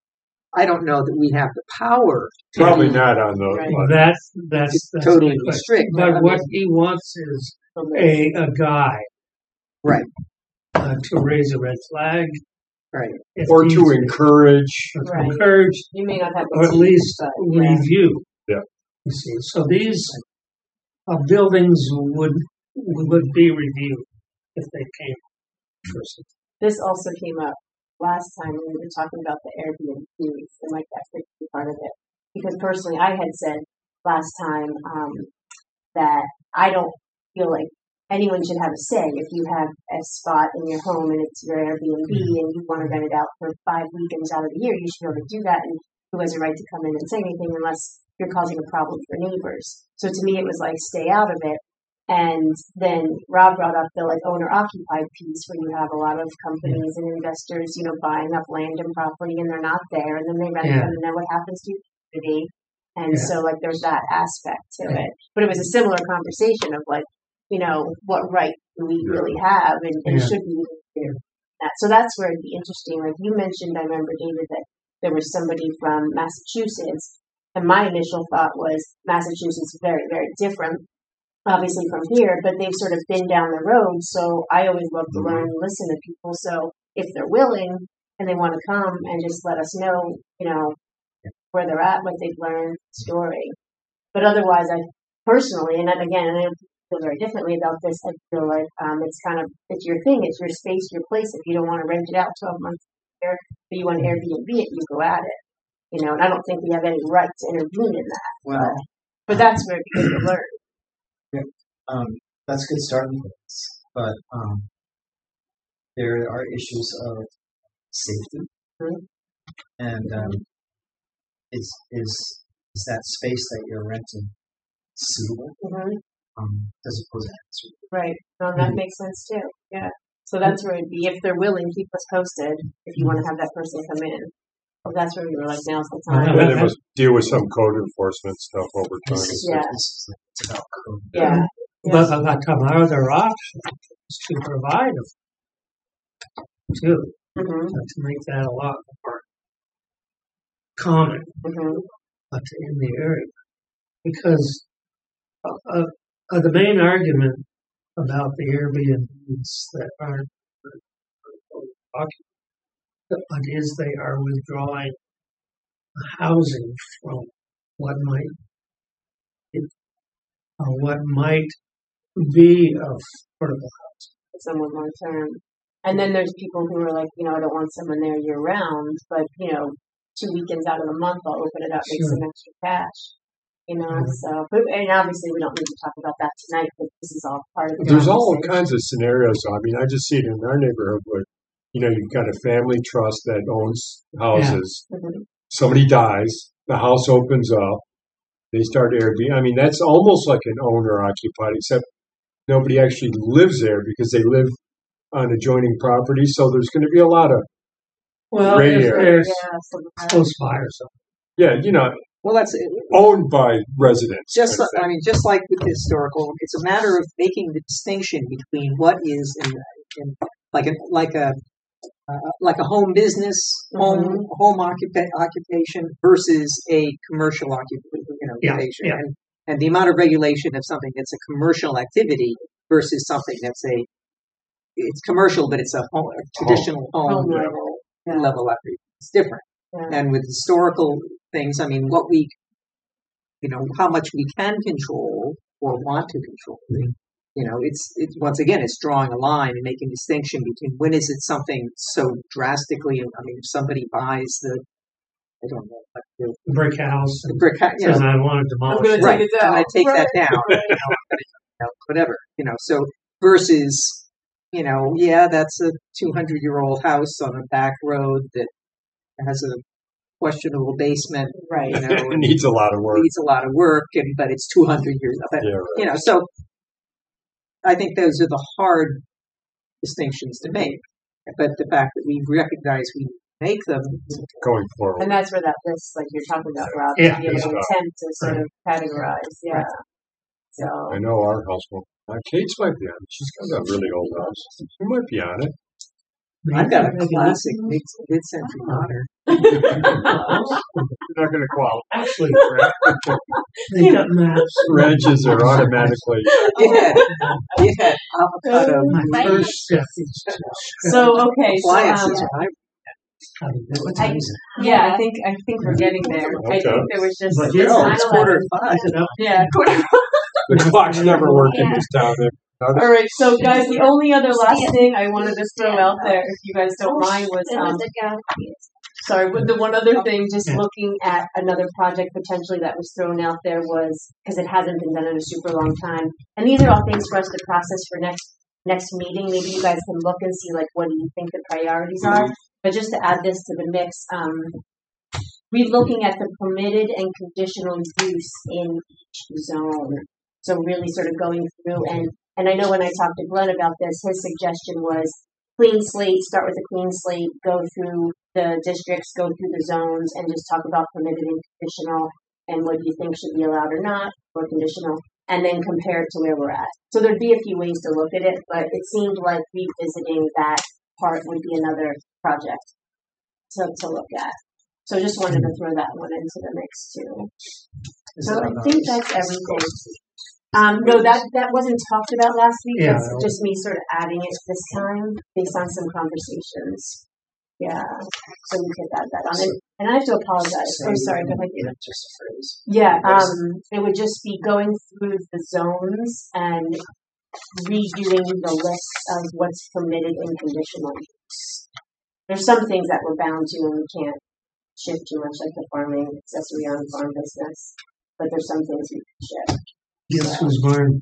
I don't know that we have the power to Probably do- not on the. Right. on- That's that's, that's totally the question. restrict. I But mean- what he wants is a a guide, Right. uh, to raise a red flag, Right. if or he's- to encourage. or to Right. encourage, You may not have the or at teeth, least but, yeah. review. Yeah. You see, so these uh, buildings would would be reviewed if they came first. This also came up last time when we were talking about the Airbnbs and like that could be part of it. Because personally, I had said last time um, that I don't feel like anyone should have a say. If you have a spot in your home and it's your Airbnb and you want to rent it out for five weekends out of the year, you should be able to do that. And who has a right to come in and say anything unless you're causing a problem for neighbors? So to me, it was like stay out of it. And then Rob brought up the like owner occupied piece where you have a lot of companies and investors, you know, buying up land and property and they're not there and then they rent Yeah. them and then what happens to your community? And Yeah. so like there's that aspect to it. But it was a similar conversation of like, you know, what right do we really have and, and Yeah. should we do that? So that's where it'd be interesting. Like you mentioned, I remember David that there was somebody from Massachusetts and my initial thought was Massachusetts is very, very different obviously from here, but they've sort of been down the road. So I always love to learn and listen to people. So if they're willing and they want to come and just let us know, you know, where they're at, what they've learned, story. But otherwise, I personally, and then again, and I feel very differently about this. I feel like um, it's kind of it's your thing, it's your space, your place. If you don't want to rent it out twelve months a year, but you want to Airbnb it, you go at it. You know, and I don't think we have any right to intervene in that. Well, But that's where it's good to learn. um, that's a good starting place, but um, there are issues of safety, Mhm. and um, is is is that space that you're renting suitable? Mm-hmm. Um, does it pose a hazard? Right. No, that makes sense too. Yeah. So that's where it'd be. If they're willing, keep us posted. If you want to have that person come in, well, that's where we were like, now's the time. And they must deal with some code enforcement stuff over time. This is, Yeah. this is it's about code. Yeah. But but but our other option is to provide them too, Mm-hmm. to make that a lot more common Mm-hmm. uh, to- in the area. Because uh, uh, uh, the main argument about the Airbnbs that aren't occupied is they are withdrawing housing from what might uh, what might be affordable housing. Someone long term. And then there's people who are like, you know, I don't want someone there year round, but you know, two weekends out of the month, I'll open it up, make Sure. some extra cash. You know, Mhm. so but, and obviously we don't need to talk about that tonight, but this is all part of the There's all conversation. kinds of scenarios. I mean, I just see it in our neighborhood where, you know, you've got a family trust that owns houses. Mhm. Somebody dies, the house opens up, they start Airbnb. I mean, that's almost like an owner occupied, except nobody actually lives there because they live on adjoining property. So there's going to be a lot of, Well, Gray if area. there's Yeah, so that- close by or something. yeah, you know, Well, that's owned by residents. just. kind of I thing. mean, just like with the historical, it's a matter of making the distinction between what is in, in like a like a uh, like a home business, home Mhm. home occupa- occupation versus a commercial occup- you know, Yeah, occupation, yeah. and and the amount of regulation of something that's a commercial activity versus something that's a it's commercial, but it's a, home, a traditional home, Home level, level. Yeah. level activity. It's different. Yeah. And with historical things, I mean, what we, you know, how much we can control or want to control. You know, it's it's once again, it's drawing a line and making a distinction between when is it something so drastically. I mean, if somebody buys the, I don't know, like the, Brick house. the brick, house, you know, Says I want to I'm demolish gonna it. take right, it I'm down. going to take that Right, down, right. you know, you know, whatever, you know. So versus you know, yeah, that's a two hundred year old house on a back road that has a questionable basement, Right. you know, It needs a lot of work. needs a lot of work, and but it's two hundred years of it. Yeah, right. You know, so I think those are the hard distinctions to make. But the fact that we recognize we make them, Going forward. And that's where that list, like you're talking about, Rob, Yeah. to be able to Yeah. attempt to sort of categorize. Yeah. So, I know our house will. Uh, Kate's might be on it. She's got a really old house. She might be on it. I've got a classic mid mid-century modern. You're not going to qualify. Actually, they got maps. Ranches are automatically. Yeah, yeah, avocado. My first step is to so okay. So, Appliances um, are how to do it. I, yeah, I think I think we're getting there. I Okay. think there was just But this Oh, nine it's quarter eleven. to five. Is it up? Yeah, quarter. The clock's never working Yeah. this town. There. All right, so guys, the only other last thing I wanted to throw out there, if you guys don't mind, was It um, was a galaxy. sorry, with the one other thing, just Yeah. looking at another project potentially that was thrown out there was because it hasn't been done in a super long time, and these are all things for us to process for next next meeting. Maybe you guys can look and see like what do you think the priorities are. But just to add this to the mix, um, we're looking at the permitted and conditional use in each zone. So really sort of going through and and I know when I talked to Glenn about this, his suggestion was clean slate, start with a clean slate, go through the districts, go through the zones, and just talk about permitted and conditional and what you think should be allowed or not, or conditional, and then compare it to where we're at. So there'd be a few ways to look at it, but it seemed like revisiting that part would be another project to, to look at. So just wanted to throw that one into the mix too. So I think that's everything. Um, no, that, that wasn't talked about last week. Yeah. That's just me sort of adding it this time based on some conversations. Yeah. So we could add that on. And, and I have to apologize. Oh, sorry. Go ahead. David. Just a phrase. Yeah. Um, it would just be going through the zones and redoing the list of what's permitted in conditional use. There's some things that we're bound to and we can't shift too much, like the farming, accessory on farm business. But there's some things we can shift. Guess who's mine?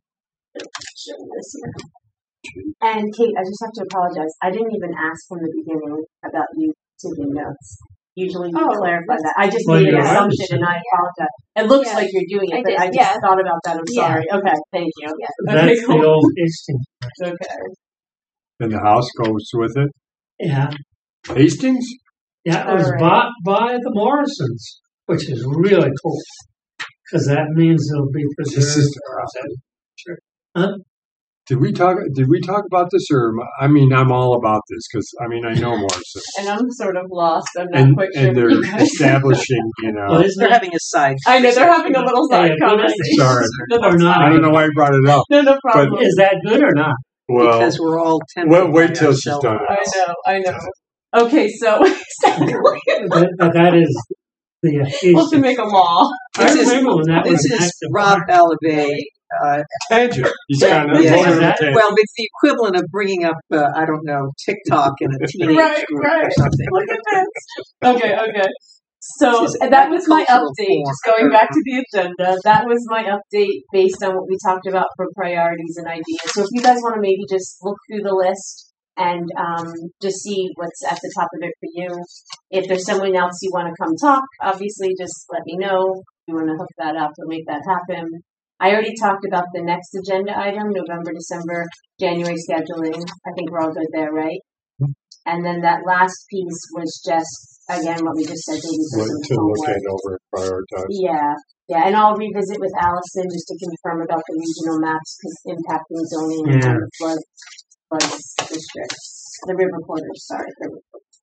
Show this here. And Kate, I just have to apologize. I didn't even ask from the beginning about you taking notes. Usually you Oh, clarify that. I just Well, made an you're right. assumption and I apologize. It looks Yeah, like you're doing it, I but did, I just yeah. thought about that. I'm Yeah. sorry. Okay, thank you. Yeah. Okay, That's the cool. old Hastings. Okay. And the house goes with it. Yeah, Hastings? yeah, it was Alright. bought by the Morrisons, which is really cool because that means it'll be This preserved. is- Sure. Huh? Did we talk? Did we talk about this, or am I I mean, I'm all about this because I mean, I know Morrison, And I'm sort of lost. I'm not and quite sure. and what they're you guys- establishing, you Well, know. isn't They're that having a side. I know they're having a little side Yeah, conversation. Sorry. No, that's Or not. I don't know why you brought it up. No, no problem. is that good or not? Well, Because we're all tempted. wait, wait by till our she's cell done I it. know, I know. Okay, so exactly. That, that, that is the uh, We'll have to Hastings. make a law. I This is- remember when that This was is active. Rob Balave. Uh, Tangent. He's Yeah, kind of yeah. looking Is at that- the tangent. well, it's the equivalent of bringing up, uh, I don't know, TikTok in a teenage Right, group right. or something. Look at this. Okay, okay. So This is that was my agricultural update. form. Just going back to the agenda, that was my update based on what we talked about for priorities and ideas. So if you guys want to maybe just look through the list and um, just see what's at the top of it for you. If there's someone else you want to come talk, obviously just let me know. If you want to hook that up or make that happen. I already talked about the next agenda item, November, December, January scheduling. I think we're all good there, right? And then that last piece was just, again, what we just said, maybe for Look- some to look homework. at over and prioritize. Yeah, yeah, and I'll revisit with Allison just to confirm about the regional maps because impacting zoning and Yeah. the flood, flood districts, the river corridors, sorry. the river corridors.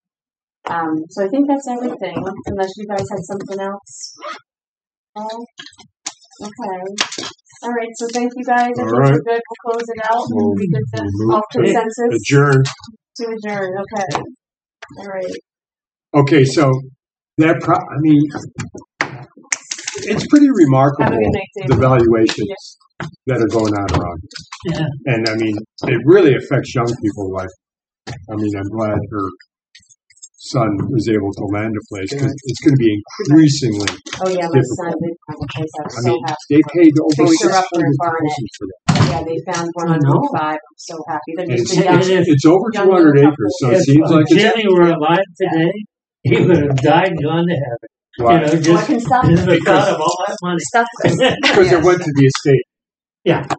Um, so I think that's everything, unless you guys had something else. Oh, okay. All right, so thank you guys. I All think right. we're good. We'll close it out. We'll- We good to we'll all move to consensus Adjourn. to adjourn. Okay. All right. Okay, so that pro- I mean, it's pretty Have remarkable a good night, the David. valuations that are going on around here. Yeah. And I mean, it really affects young people. Like, I mean, I'm glad her son was able to land a place because it's going to be increasingly. Oh yeah, my difficult. son did find a place. I was I so mean, happy. they paid over They six sure up hundred their barn thousand for that. Yeah, they found one I know. hundred five. I'm so happy. They're And just it's, a young, it's, it's over young two hundred little acres, so couple. it If seems uh, like it's Jimmy were alive today, he would have died and gone to heaven. Why? You know, Well, I just can stop in the Because- thought of all that money. stuff. because it went to the estate. Yeah,